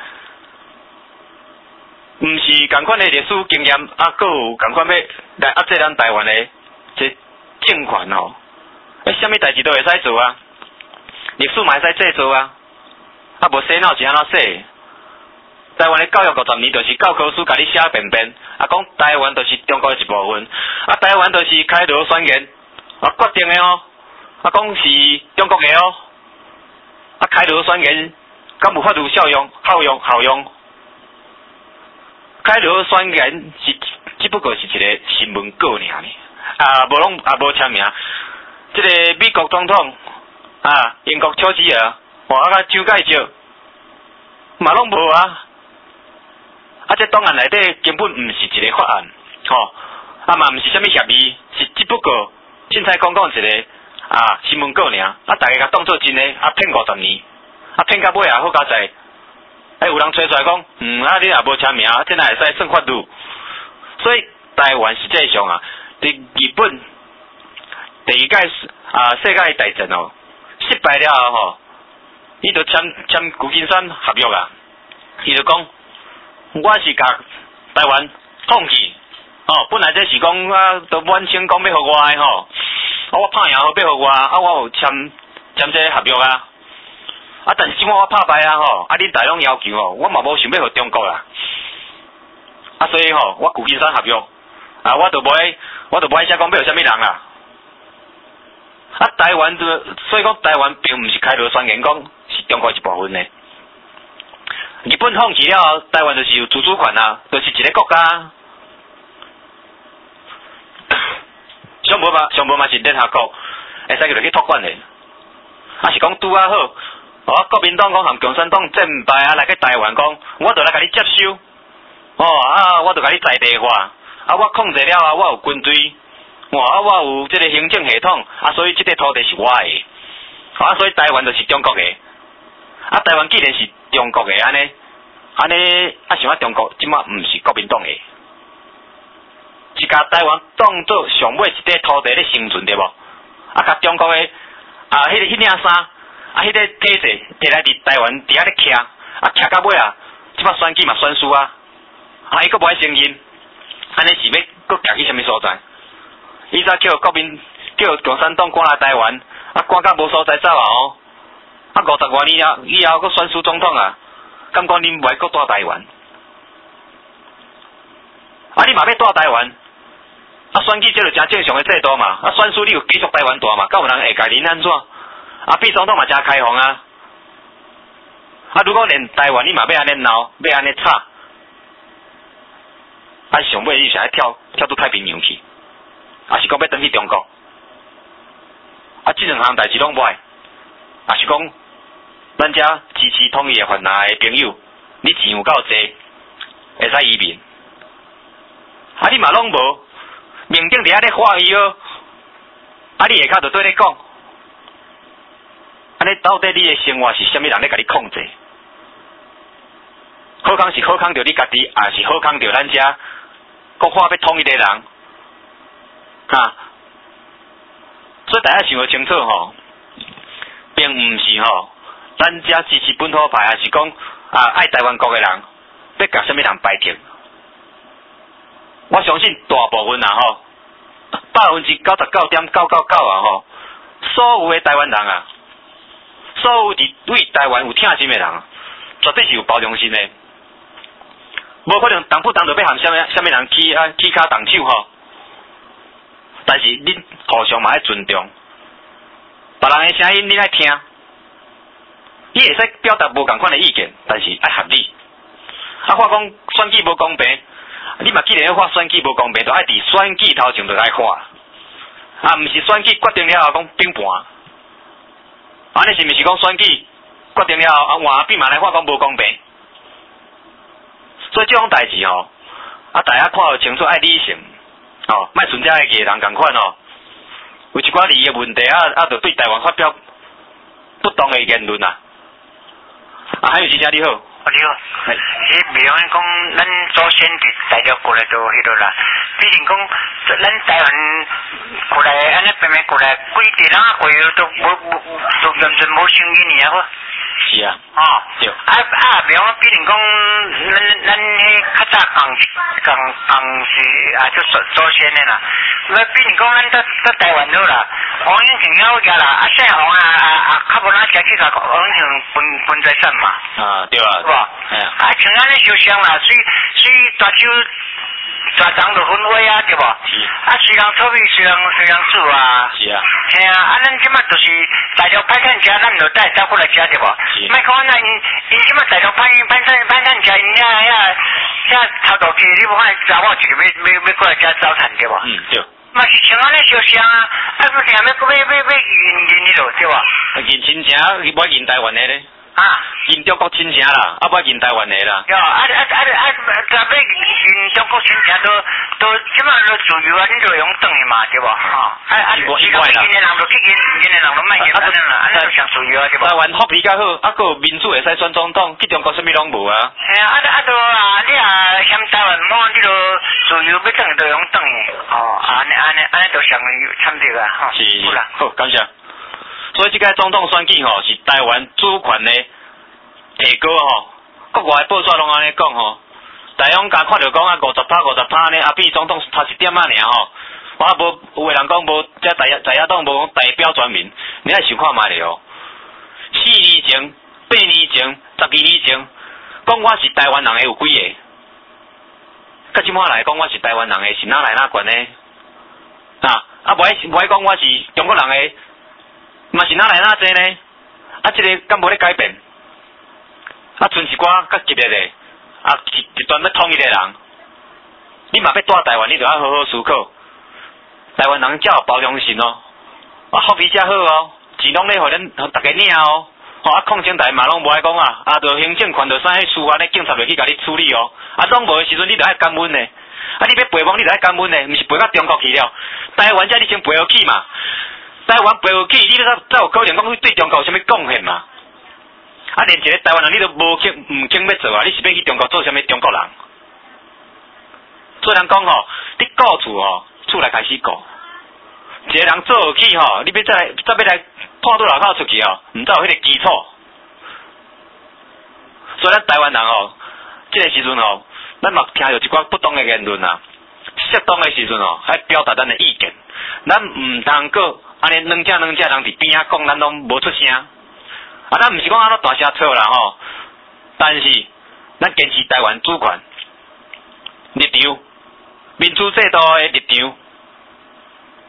S1: 毋是共款的历史经验，啊，佮有共款要来压制咱台湾的这。政权吼，诶，啥物代志都会使做啊，历史嘛会使制作啊，啊无洗脑是安怎洗？台湾的教育五十年就是教科书甲你写便便，啊讲台湾就是中国的一部分，啊台湾就是开罗宣言啊决定的哦，啊讲是中国的哦，啊开罗宣言敢有法度效用效用效用？开罗宣言是只不过是一个新闻稿尔呢。啊，无拢啊无签名，即、这个美国总统啊，英国丘吉尔，哇啊蒋介石，嘛拢无啊。啊，这档案内底根本毋是一个法案，吼、哦，啊嘛毋是啥物协议，是只不过凊彩讲讲一个啊新闻稿尔，啊大家甲当做真诶，啊骗五十年，啊骗到尾啊好佳哉，哎有人吹出来讲，嗯啊你也无签名，这哪会使算法律？所以台湾实际上啊。伫日本第二届啊世界大战哦失败了后吼，伊就签签旧金山合约啊，伊就讲我是甲台湾放弃哦，本来这是讲啊，都满清讲要互我的吼，啊我拍赢好要互我，啊我有签签这合约啊，啊但是即摆我拍败啊吼，啊恁大拢要求吼，我嘛无想要互中国啦，啊所以吼我旧金山合约。啊，我都无爱，我都无爱写讲要有啥物人啦。啊，台湾就所以讲台湾并毋是开罗宣言讲是中国一部分呢。日本放弃了后，台湾就是有自主权啊，就是一个国家。上无嘛，上无嘛是联合国，会使叫落去托管的。啊是讲拄啊好，哦，国民党讲含共产党战败啊，来去台湾讲，我就来甲你接收。哦啊，我就甲你在地化。啊，我控制了啊，我有军队，哇，啊，我有这个行政系统，啊，所以这个土地是我的，啊，所以台湾就是中国的，啊，台湾既然是中国的，安尼，安尼，啊，想啊，中国即马毋是国民党的，是甲台湾当做上尾一块土地咧生存对无？啊，甲中国的啊，迄、那个迄领衫，啊，迄、那个体制摕来伫台湾伫遐咧徛，啊，徛到尾啊，即马选举嘛选输啊，啊，伊阁无爱承认。安尼是要搁行去啥物所在？伊早叫国民叫共产党赶来台湾，啊赶到无所在走啊哦！啊五十外年了，以后搁选输总统啊，敢讲恁袂搁住台湾？啊你嘛要住台湾？ 啊，选举这就真正常的制度嘛。啊，选书你有继续台湾大嘛？敢有人会甲恁安怎？啊，比总统嘛真开放啊。啊，如果连台湾你嘛要安尼闹，要安尼吵，啊，上尾你是爱跳跳到太平洋去，啊是讲要转去中国，啊，这两项代志拢无爱，啊是讲咱遮支持统一的泛蓝的朋友，你钱有够济，会使移民，啊你嘛拢无，民警伫遐咧发伊哦，啊你下骹就对咧讲，安尼到底你的生活是虾米人咧甲你控制？好康是好康着你家己，也是好康着咱遮国法要统一的人，哈。所以大家想要清楚吼，并毋是吼，咱遮支持本土派，还是讲啊爱台湾国的人，要甲什么人排斥？我相信大部分啊吼，百分之九十九点九九九啊吼，所有的台湾人啊，所有伫为台湾有疼心的人，绝对是有包容心的。无可能动不动就要含什么什么人起啊起骹动手吼，但是恁互相嘛爱尊重，别人的声音你爱听，你会使表达无共款的意见，但是爱合理。啊，我讲选举无公平，你嘛既然要发选举无公平，就爱伫选举头前就爱发，啊，毋是选举决定了后讲顶盘，安尼是毋是讲选举决定了后啊换变嘛来发讲无公平？所以这种代志吼，啊，大家看好清楚，爱理性，哦，莫像遮个艺人共款哦，有一寡利益问题啊，啊，就对台湾发表不当的言论啊。啊，还有先生你好。
S5: 你好，是比方讲，咱祖先伫大陆过来就迄落啦。比如讲，咱台湾过来，安尼慢慢过来，几地人过都无无都完全无声音尔好。
S1: 是啊。
S5: 哦。对。啊啊，比方讲，比如讲，咱咱迄较早讲讲讲是啊，就祖祖先的啦。那比如讲，咱在在台湾好啦，王永庆了家啦，啊姓王啊啊啊，较无咱家去甲王永庆分分财产嘛。
S1: 啊，对啊。
S5: 是吧？
S1: 哎呀。
S5: 啊，像咱咧烧香啦，所以所以大酒大张就分位啊，对无？
S1: 是。
S5: 啊，虽然臭味，虽然虽然煮啊。
S1: 是啊。
S5: 嘿啊，啊，咱即马就是大陆派趁食，咱就带走过来食，对无？
S1: 是。
S5: 莫看咱因因即马大陆派派趁派趁食，因遐遐遐头道去，你无看查某一个要要要过来食早餐，对无？
S1: 嗯，对。
S5: 嘛是像安尼烧香啊，啊不定要要要要引引迄落，对无？
S1: 啊，引亲情，无引台湾的咧。
S5: 啊，
S1: 引中国亲情啦，啊，无引台湾的啦。
S5: 对啊啊啊啊啊！咱要引中国亲情都都即马都自由啊，你就用等的嘛，对无？哈，啊啊！
S1: 是无意外啦。
S5: 引的人就去引，引的人就卖引，安尼啦，安尼就上自由啊，对无？
S1: 台湾福利较好，啊，个民主会使选总统，去中国啥物拢无啊。
S5: 嘿啊，啊啊都啊，你啊嫌台湾满，你就自由要等就用等的，哦，安尼安尼安尼就上参对啊，哈。
S1: 是。好啦，好，感谢。所以这个总统选举吼，是台湾主权的提高吼，国外报纸拢安尼讲吼，大家刚看到讲啊五十趴五十趴呢，啊比总统差一点仔尔吼，我无有个人讲无，遮在野在野党无讲代表全民，你爱想看卖咧哦。四年前、八年前、十二年前，讲我是台湾人的有几个？甲即摆来讲我是台湾人的是哪来哪悬呢？啊，啊无爱无爱讲我是中国人的。嘛是哪来哪济呢？啊，这个敢无咧改变？啊，剩一寡较激烈的，啊，一一段要统一的人，你嘛要带台湾，你就要好好思考。台湾人才有包容性哦，啊，福利才好哦，钱拢咧互咱互大家领哦，吼啊，抗争台嘛拢无爱讲啊，啊，就行政权就啥迄事啊，咧警察就去甲你处理哦，啊，拢无的时阵你就爱感恩的，啊，你要陪忙你就爱感恩的，毋是陪到中国去了，台湾遮你先陪落去嘛。台湾陪落去，你才才有可能讲对中国有啥物贡献嘛？啊，连一个台湾人你都无肯毋肯要做啊！你是要去中国做啥物中国人？做人讲吼，你顾厝吼，厝内开始顾。一个人做起吼，你要再来再要来看倒路口出去吼，毋才有迄个基础。所以咱台湾人吼，即、这个时阵吼，咱嘛听到一寡不当的言论啊，适当的时阵吼，爱表达咱的意见，咱毋通个。安尼两只两只人伫边仔讲，咱拢无出声。啊，咱毋是讲安怎大声吵啦吼，但是咱坚持台湾主权立场、民主制度的立场，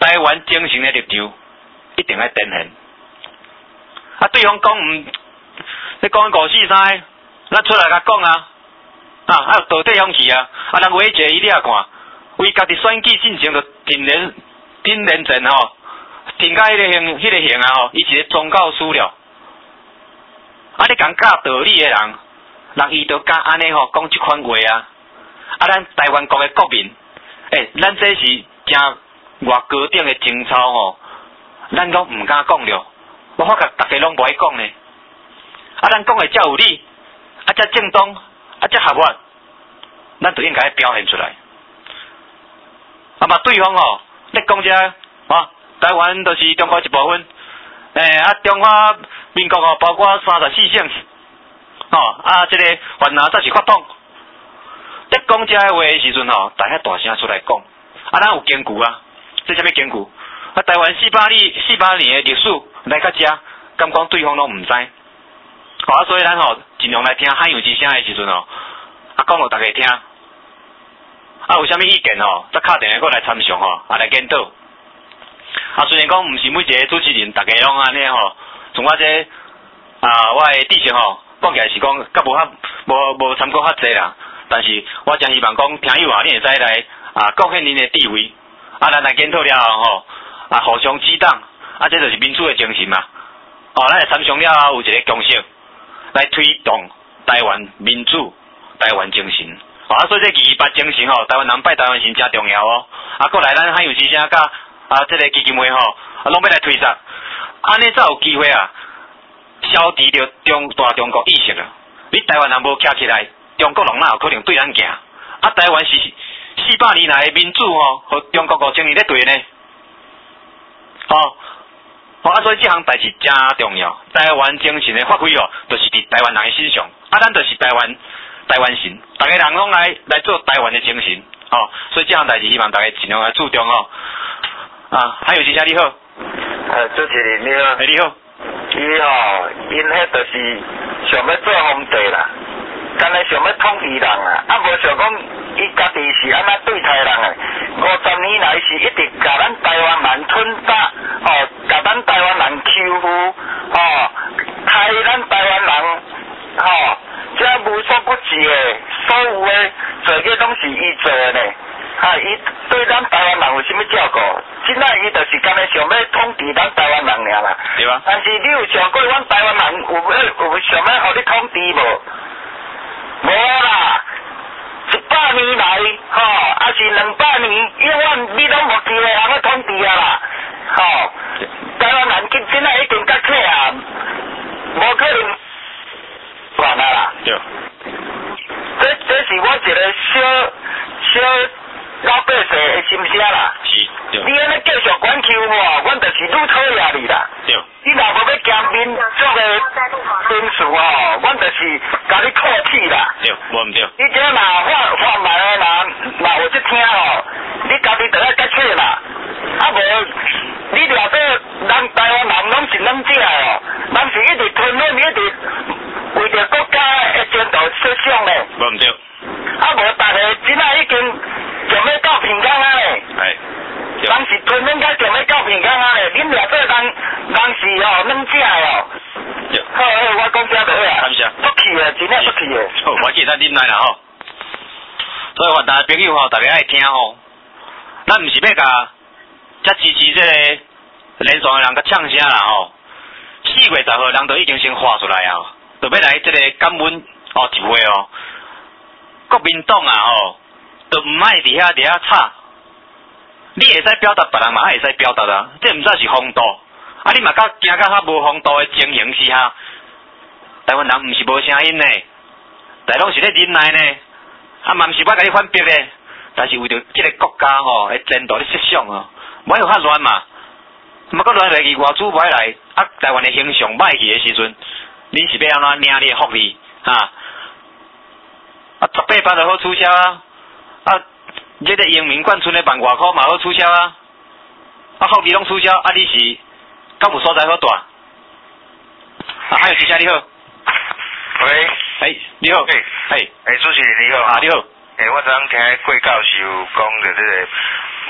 S1: 台湾精神的立场一定要展现。啊，对方讲毋，你讲五四三，咱出来甲讲啊，啊，还有道德勇气啊，啊，人威胁伊你也看，为家己选举进行着挺连挺连阵吼，挺甲迄个形，迄、那个形啊吼，伊一个宗教师了。啊，你讲教道理的人，人伊就敢安尼吼讲即款话啊，啊，咱台湾国的国民，诶、欸，咱这是真偌高等的情操吼，咱拢毋敢讲了。我发觉大家拢无爱讲呢，啊，咱讲的才有理，啊，才正当，啊，才合法，咱就应该表现出来。啊嘛，对方吼，你讲遮，啊，台湾就是中国一部分，诶、欸，啊，中华民国吼，包括三十四省，吼、哦，啊，即、这个越南才是法统。你讲遮话的时阵吼，大家大声出来讲，啊，咱有根据啊，这啥物根据？啊，台湾四百年四百年的历史来到遮，敢讲对方拢毋知，好啊，所以咱吼尽量来听汉语之声的时阵吼，啊讲互大家听，啊有啥物意见吼，再敲电话过来参详吼，啊来检讨。啊虽然讲毋是每一个主持人，大家拢安尼吼，从我这啊我的知识吼，讲起来是讲较无较无无参考较济啦，但是我真希望讲听友啊，你会使来啊贡献恁的智慧，啊咱来检讨了后吼。啊，互相指导，啊，这就是民主的精神嘛。哦，咱来参详了后有一个共识，来推动台湾民主、台湾精神。哦，啊，所以这二二八精神吼，台湾人拜台湾神真重要哦。啊，过来咱汉有之声甲啊，这个基金会吼，啊，拢要来推展，安尼才有机会啊，消除着中大中国意识啊。你台湾人无站起来，中国人哪有可能对咱行？啊，台湾是四百年来的民主吼，和中国五千年在对呢。哦，哦啊，所以这项代志真重要。台湾精神的发挥哦，就是伫台湾人的身上。啊，咱就是台湾台湾神，大家人拢来来做台湾的精神。哦，所以这项代志希望大家尽量来注重哦。啊，还有之下你好。
S3: 呃，主持人你好。
S1: 哎，你好。
S3: 伊吼，因迄就是想要做皇帝啦，干那想要统治人啊，啊无想讲伊家己是安那对待人诶。五十年来是一直甲咱台湾人吞打，哦，甲咱台湾人欺负，哦，害咱台湾人，哦，这无所不至诶，所有诶做个拢是伊做诶呢。啊，伊对咱台湾人有啥物照顾？现在伊就是干那想要统治咱台湾人尔啦。
S1: 对啊。
S3: 但是你有想过阮台湾人有有有想要互你统治无？无啦。一百年来，吼、哦，还是两百年，永远你拢无机会通去统治啊啦，吼、哦，台湾人今真系已经较客啊，无可能完啊啦。
S1: 对。
S3: 这这是我一个小小老百姓的心声啦。
S1: 是。对。
S3: 你安尼继续管求我，阮就是愈讨厌你啦。
S1: 对。
S3: 你若无要惊民族的因素吼，阮就是甲你扣起啦。
S1: 对，无毋对。
S3: 你这若发发慢的人，若有去听吼，你家己就要甲切啦。啊无，你掠做人台湾人拢是软只哦，人是一直吞忍，一直为着国家的前途设想咧。
S1: 无毋对。
S3: 啊无，大家真仔已经想要到平港啊咧。
S1: 系。
S3: 人是吞忍甲想要到平港啊咧，恁掠做人人是哦软只哦。好，我讲遮就好啊。感谢。不气的，真正不气的。
S1: 好，我记得恁来啦吼。所以，我大家朋友吼，大家爱听吼。咱毋是要甲，才支持即个连线的人甲唱声啦吼。四月十号人都已经先发出来啊，就要来即个感恩哦集会哦。国民党啊吼，就毋爱伫遐伫遐吵。你会使表达，别人嘛会使表达啊，这毋则是风度。啊，你嘛甲行到较无风度的情形之下，台湾人毋是无声音呢，但拢是咧忍耐呢。啊，嘛毋是我甲你反逼咧，但是为着即个国家吼的前途咧设想哦，无有较乱嘛，嘛搁乱落去外资歹来，啊，台湾的形象歹去的时阵，恁是要安怎领你的福利哈？啊，十八班就好取消啊，啊，即个英明冠村的万外箍嘛好取消啊，啊，福利拢取消，啊，你是？敢有所在好住？啊，还有之下你好。
S6: 喂。
S1: 哎，你好。
S6: 哎。
S1: 哎。
S6: 哎，主持人你好。
S1: 啊，你好。
S6: 哎，我昨昏听郭教授讲着这个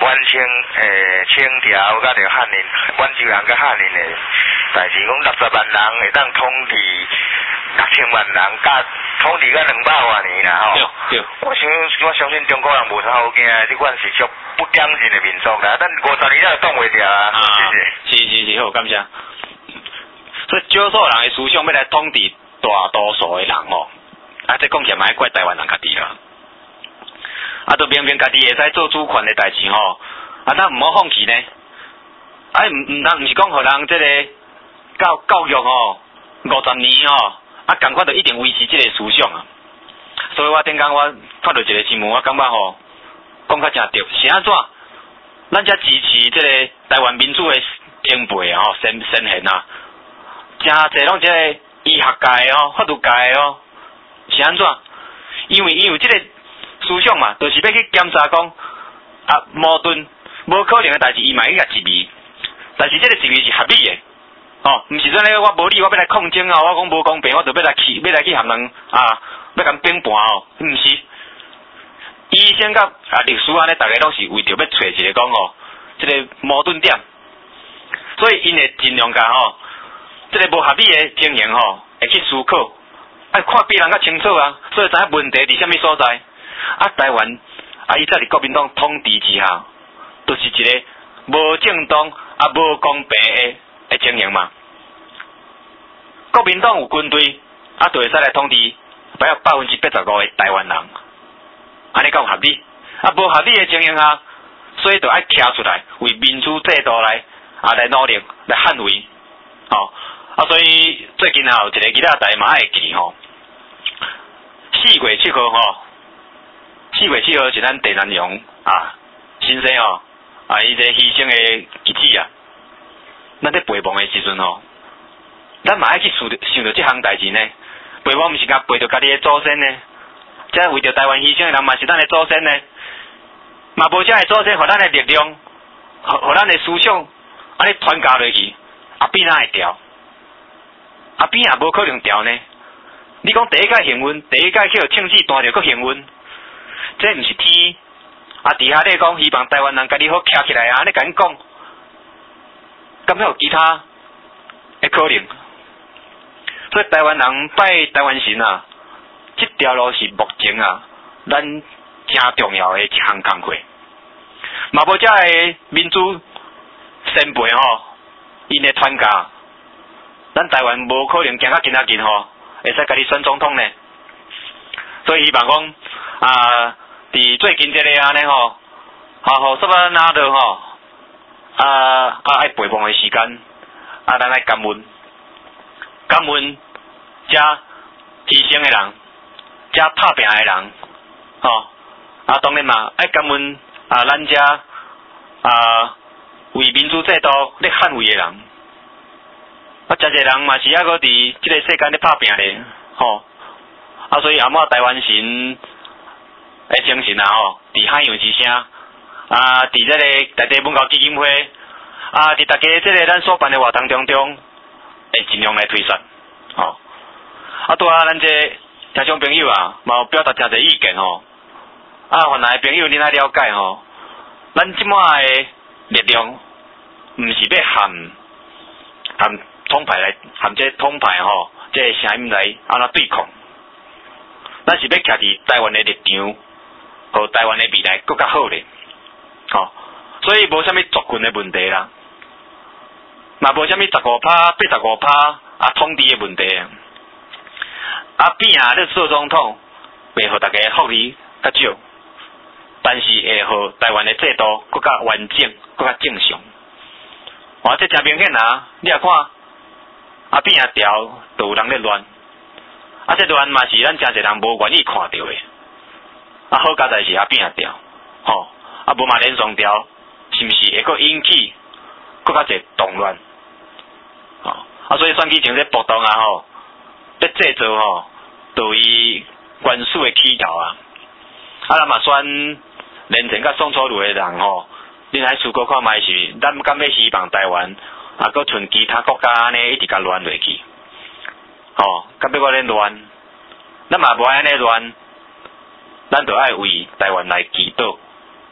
S3: 完成诶清朝甲着汉人、满洲人甲汉人诶代志，讲六十万人会当统治六千万人，甲统治甲两百万年啦吼。
S1: 对对。
S3: 我想我相信中国人无啥好惊，即款是足不讲信的民族啦，咱五十年了挡袂掉啊。
S1: 啊，是是是，好，感谢。所以少数人的思想要来统治大多数的人吼，啊，这讲起来嘛，怪台湾人家己啦。啊，都明明家己会使做主权的代志吼，啊，咱毋好放弃呢。啊，毋毋通毋是讲互人即个教教育吼五十年吼，啊，共款就一定维持即个思想啊。所以我顶工我看到一个新闻，我感觉吼讲较正对，是安怎？咱才支持即个台湾民主的前辈吼，先先贤啊，真侪拢即个医学界的吼、法律界的吼，是安怎？因为伊有即个思想嘛，就是要去检查讲啊，矛盾无可能的代志，伊嘛去甲质疑，但是即个质疑是合理的，哦，毋是说咧我无理，我要来抗争啊，我讲无公平，我就要来去，要来去含人啊，要甲评判哦，毋是。医生甲啊律师安尼，大家拢是为着要找一个讲哦，即个矛盾点，所以因会尽量甲吼，即个无合理的情形吼，会去思考，爱看别人较清楚啊，所以知影问题伫啥物所在。啊，台湾啊，伊在伫国民党统治之下，都、就是一个无正当啊无公平的的情形嘛。国民党有军队，啊，就会使来统治百百分之八十五的台湾人，安尼敢有合理？啊，无合理的情形下，所以就爱徛出来为民主制度来啊来努力来捍卫，吼、哦、啊，所以最近啊有一个其他台嘛爱记吼，四月七號吼。四月七號是咱鄭南榕啊先生吼啊，伊這犧牲的日子啊，咱在陪亡的時陣吼，咱嘛愛去想想到這項代志呢。陪亡毋是甲陪着家己的祖先呢，即為着台灣犧牲的人嘛是咱的祖先呢，嘛無遮的祖先，互咱的力量，互互咱的思想安尼傳教落去，啊邊哪會調？啊邊也無可能調呢。你講第一屆幸運，第一屆去互慶子彈着佫幸運。這毋是天啊！底下咧講，希望台灣人家己好徛起來啊！你甲因講，敢有其他的可能？所以台灣人拜台灣神啊，這條路是目前啊，咱真重要的一項工作。嘛無遮個民主先輩吼，因的傳教，咱台灣無可能行到今仔日吼，會使家己選總統呢。所以希望講啊。伫最近這個安尼吼，啊，互什麼哪的吼，啊啊愛陪伴的時間，啊，咱來感恩，感恩遮犧牲的人，遮拍拼的人，吼，啊，當然嘛，愛感恩啊，咱遮啊為民主制度咧捍衛的人，啊，真濟人嘛是抑擱佇這個世間咧拍拼咧，吼，啊，所以阿媽台灣神。誒精神啊吼，佇海洋之聲啊，佇這個大地文教基金會啊，佇大家這個咱所辦的活動當中，會盡量來推廣，吼、哦。啊，拄啊，咱這聽眾朋友啊，嘛有表達誠濟意見吼。啊，原來朋友你來了解吼，咱即馬的力量，毋是要含含統派來含這統派吼，這個聲音來安怎對抗，咱是要徛佇台灣的立場。和台灣的未來更較好咧，吼、哦，所以無啥物族群的問題啦，嘛無啥物十五趴、八十五趴啊統治的問題啊，啊變啊咧做總統，袂互大家福利較少，但是會互台灣的制度更較完整、更較正常。哇，這真明顯啊！你也看，啊變啊調都有人咧亂，啊這亂嘛是咱真濟人無願意看到的。啊，好佳在是啊變調，吼，啊無嘛連雙調，是毋是會佫引起佫較濟動亂？吼，啊所以選舉前這暴動啊吼，要製造吼，就以原始的起頭啊，啊咱嘛選連前甲宋楚瑜的人吼，你來思考看覓是，咱敢要希望台灣啊佫像其他國家安尼一直甲亂落去，吼，敢要我咧亂，咱嘛無安尼亂。咱就愛為台灣來祈禱，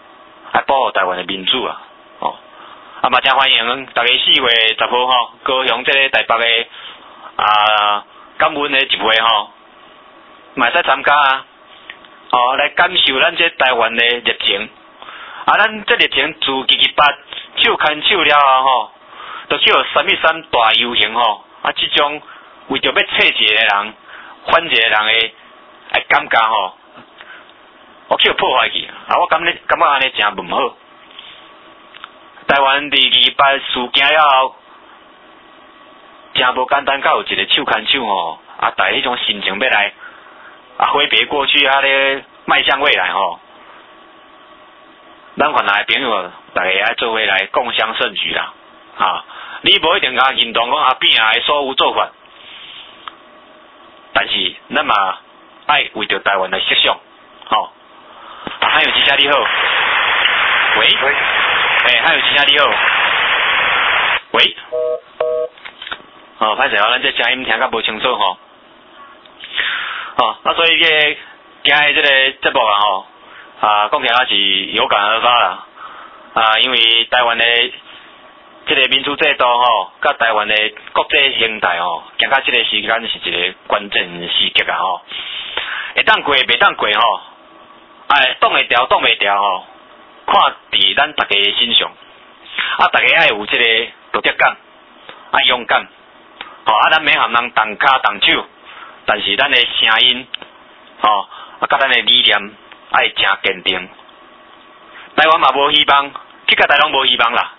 S1: 来保护台湾的民主啊，哦，啊嘛真欢迎大家四月十號吼，高雄即個台北的啊感恩的集會吼，嘛會使參加啊，哦來感受咱這台灣的熱情，啊咱這熱情自七七八手牽手了啊吼，就叫三一三大遊行吼，啊這種為着要冊一個人，反一個人的哎感覺吼。我叫破壞去，啊！我感覺感覺安尼真唔好。台灣第二八事件了後，真無簡單，甲有一個手牽手吼，啊，帶迄種心情要來啊揮別過去，啊咧邁向未來吼。咱原來朋友，大家愛做伙來共襄盛舉啦，啊！你無一定甲認同講阿扁的所有做法，但是咱嘛愛為着台灣來設想，吼。還有幾下你好，喂喂，哎，還有幾下你好，喂，哦，歹勢哦，咱這聲音聽甲無清楚吼，哦，啊，所以個今日這個節目啊吼，啊，講起來是有感而發啦，啊，因為台灣的這個民主制度吼，甲台灣的國際形態吼，行到這個時間是一個關鍵時刻啊吼，會當過袂當過吼。哎，擋會掉，擋袂掉吼，看佇咱大家的身上，啊，大家愛有這個道德感，愛勇敢，吼、哦，啊，咱免含人動骹動手，但是咱的聲音，吼、哦，啊，甲咱的理念愛真堅定。台灣嘛無希望，去甲台灣無希望啦。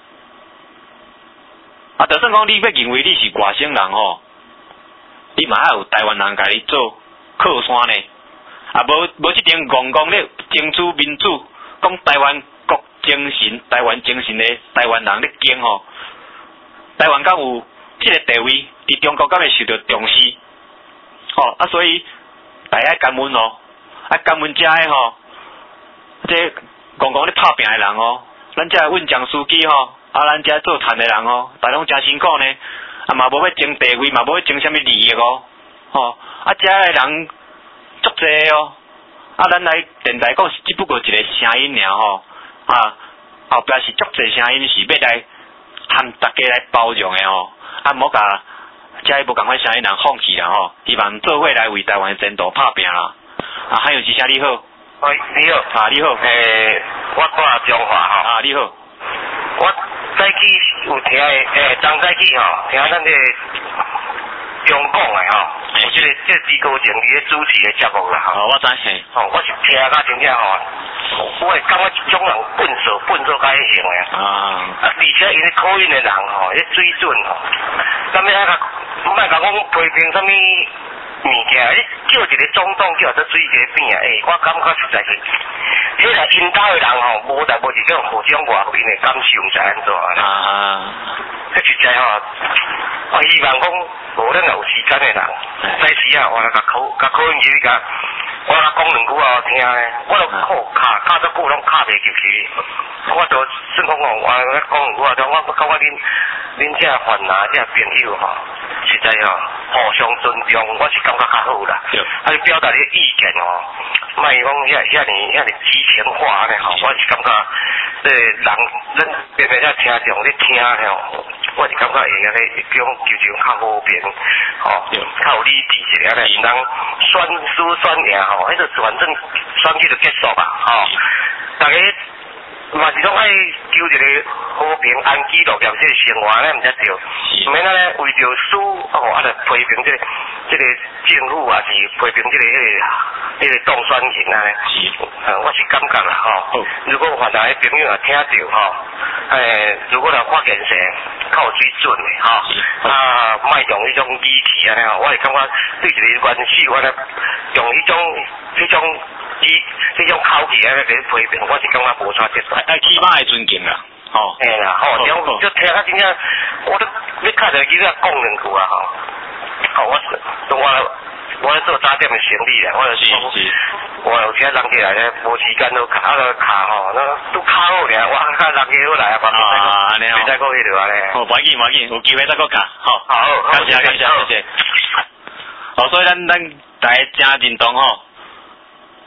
S1: 啊，就算講你要認為你是外省人吼，你嘛愛有台灣人甲你做靠山呢。啊，無無即陣戇戇咧爭取民主，講台灣國精神、台灣精神咧，台灣人咧驚吼，台灣敢有即個地位，佇中國敢會受到重視，吼、哦、啊，所以大家感恩哦，啊感恩遮個吼，即戇戇咧拍拼的人哦，咱遮穩將司機吼，啊咱遮做趁的人哦，大家攏真辛苦呢，啊嘛無要爭地位，嘛無要爭啥物利益哦，吼、哦、啊遮個人。足濟哦，啊，咱來電台講是只不過一個聲音爾吼，啊，後壁是足濟聲音是要來含大家來包容的吼，啊，莫甲遮無共款聲音人放棄啦吼，希望做伙來為台灣前途拍拼啦。啊，還有一聲你好，
S3: 喂，你好，
S1: 啊，你好，誒、
S3: 欸，我掛中華吼，
S1: 啊，你好，
S3: 我早起有聽誒，誒，昨早起吼，聽咱這中廣誒吼。即、這個即、這個朱高正伊咧主持嘅節目啦，吼、
S1: 哦，我知嘿，
S3: 吼、哦，我是聽甲真正吼，我會感覺一種人笨手笨做甲迄型嘅，啊，啊，而且因咧口音嘅人吼，迄水準吼，咁樣啊，唔係講講批評啥物物件，你叫一個總統叫做水雞邊啊，誒、欸，我感覺實在是，迄個引導嘅人吼，無代無志種互種外邊嘅感受，唔知安怎啊，啊，即實在吼，我希望講無咱有時間嘅人。在時啊，我來甲口甲口音入去甲，我來講兩句啊聽咧，我都靠卡卡咗久攏卡袂入去，我就算講講，我咧講兩句啊，我感覺恁恁遮煩惱遮朋友吼，實在吼互相尊重，我是感覺較好啦。啊，你表達你嘅意見吼，莫講遐遐尼遐尼激情化咧吼，我是感覺，即人咱邊個遐聽眾咧聽咧吼。我是感覺會安尼一種就就較和平，吼，較有理智一個咧，唔通選輸選贏吼，迄個反正選舉就結束啊，吼，大家嘛是講愛求一個和平安居樂業即個生活咧，毋才對，毋免咧為着輸哦，啊，著批評即個即個政府啊，是批評即個迄個迄個當選人啊咧，嗯，我是感覺啦，吼，如果凡大家朋友啊聽到吼，誒，如果來發言時，較有水準的吼，啊，莫用迄種語氣啊，吼，我是感覺對一個元首，我咧用迄種迄種語迄種口氣啊，嚟批評，我是感覺無啥值得。
S1: 愛起碼愛尊敬啦，吼。
S3: 嘿啦，吼，就就聽啊，真正，我都你看着佢個講兩句啊，吼，吼，我我我咧做早點的生意啊，我就是，我有聽人起來咧，無時間都卡個卡吼，那都卡好咧，我看人起好來啊，
S1: 啊，你好，
S3: 再講迄條啊咧，
S1: 好，唔要緊唔要緊，有機會再講卡，好，
S3: 好，
S1: 感謝感謝謝謝。哦，所以咱咱大家真認同吼。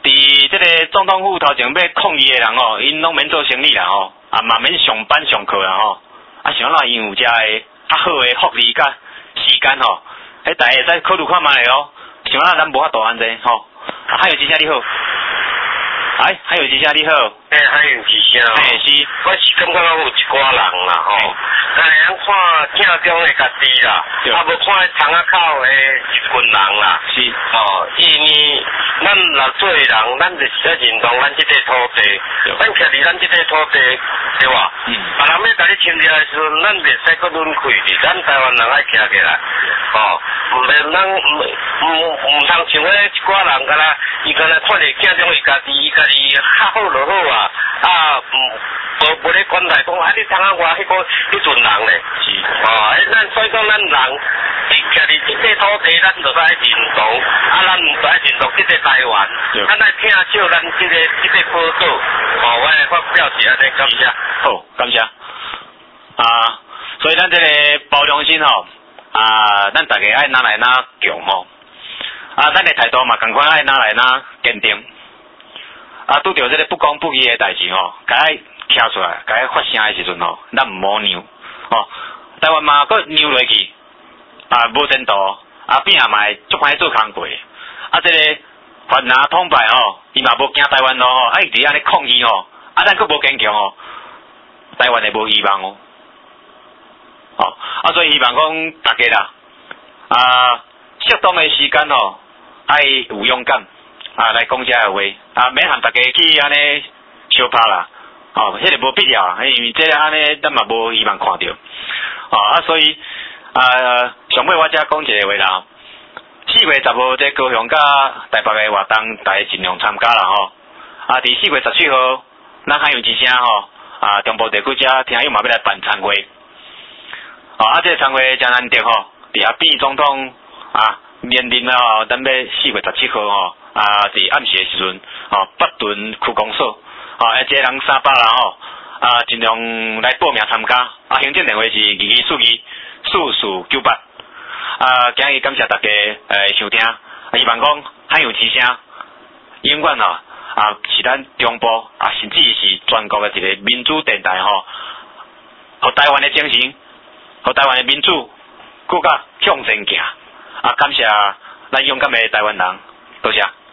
S1: 伫即个总统府头前要抗议的人吼，因拢免做生意啦吼，啊嘛免上班上课啦吼，啊想哪因有遮个较好的福利甲时间吼，迄大家会使考虑看卖哦。想哪咱无法度安尼吼，啊还有之下你好，哎还有之下你好，
S3: 诶还有之下，
S1: 诶是，
S3: 我是感觉有一寡人啦吼，咱会晓看正中的家己啦，啊无看窗仔口的一群人啦，
S1: 是，
S3: 哦，因为咱六岁的人，咱就是要认同咱即块土地，咱徛伫咱即块土地，对吧？嗯。别人要甲你侵入的时阵，咱袂使搁轮开去，咱台湾人爱徛起来，哦，毋免咱毋毋毋通像迄一寡人敢若，伊敢若看着正中伊家己，伊家己较好就好啊，啊，无无咧管来讲，啊你窗仔外迄个迄群人咧，是，哦，咱所以讲咱人，伫徛伫即块土地，咱就该认同，啊，咱毋该认同即个台湾，咱来听少咱即个即个报道，哦，我来发表一下咧，感谢。
S1: 好，感谢。啊，所以咱这个包容心吼，啊，咱大家爱拿来拿强吼，啊，咱的态度嘛，共款爱拿来拿坚定。啊，拄着这个不公不义的代志吼，该徛出来，该发声的时阵吼，咱毋好让，吼，台湾嘛，搁让落去，啊，无前途，啊，变也嘛会足歹做工课，啊，这个反拿通败吼，伊嘛无惊台湾咯吼，啊，伊伫安尼抗议吼，啊，咱搁无坚强吼，台湾会无希望哦，吼，啊，所以希望讲大家啦，啊，适当的时间吼，爱有勇敢。啊，来讲遮个话，啊，免含大家去安尼相拍啦，哦，迄个无必要，因为这安尼咱嘛无希望看到，哦，啊，所以啊，上尾我遮讲一个话啦，四月十号这高雄甲台北的活动，大家尽量参加啦吼，啊，伫四月十七号，咱海洋之声吼，啊，中部地区遮听友嘛要来办参会，哦，啊，这个参会真难得吼，伫遐变总统啊，面临了吼，咱要四月十七号吼。啊，伫暗时的时阵，吼北屯区公所，吼，一个人三百人吼，啊，尽量来报名参加。啊，行政电话是二二四二四四九八。啊，今日感谢大家诶收听，啊，希望讲海洋之声永远吼啊是咱中部啊，甚至是全国的一个民主电台吼，互台湾的精神，互台湾的民主更加向前行。啊，感谢咱勇敢的台湾人，多谢。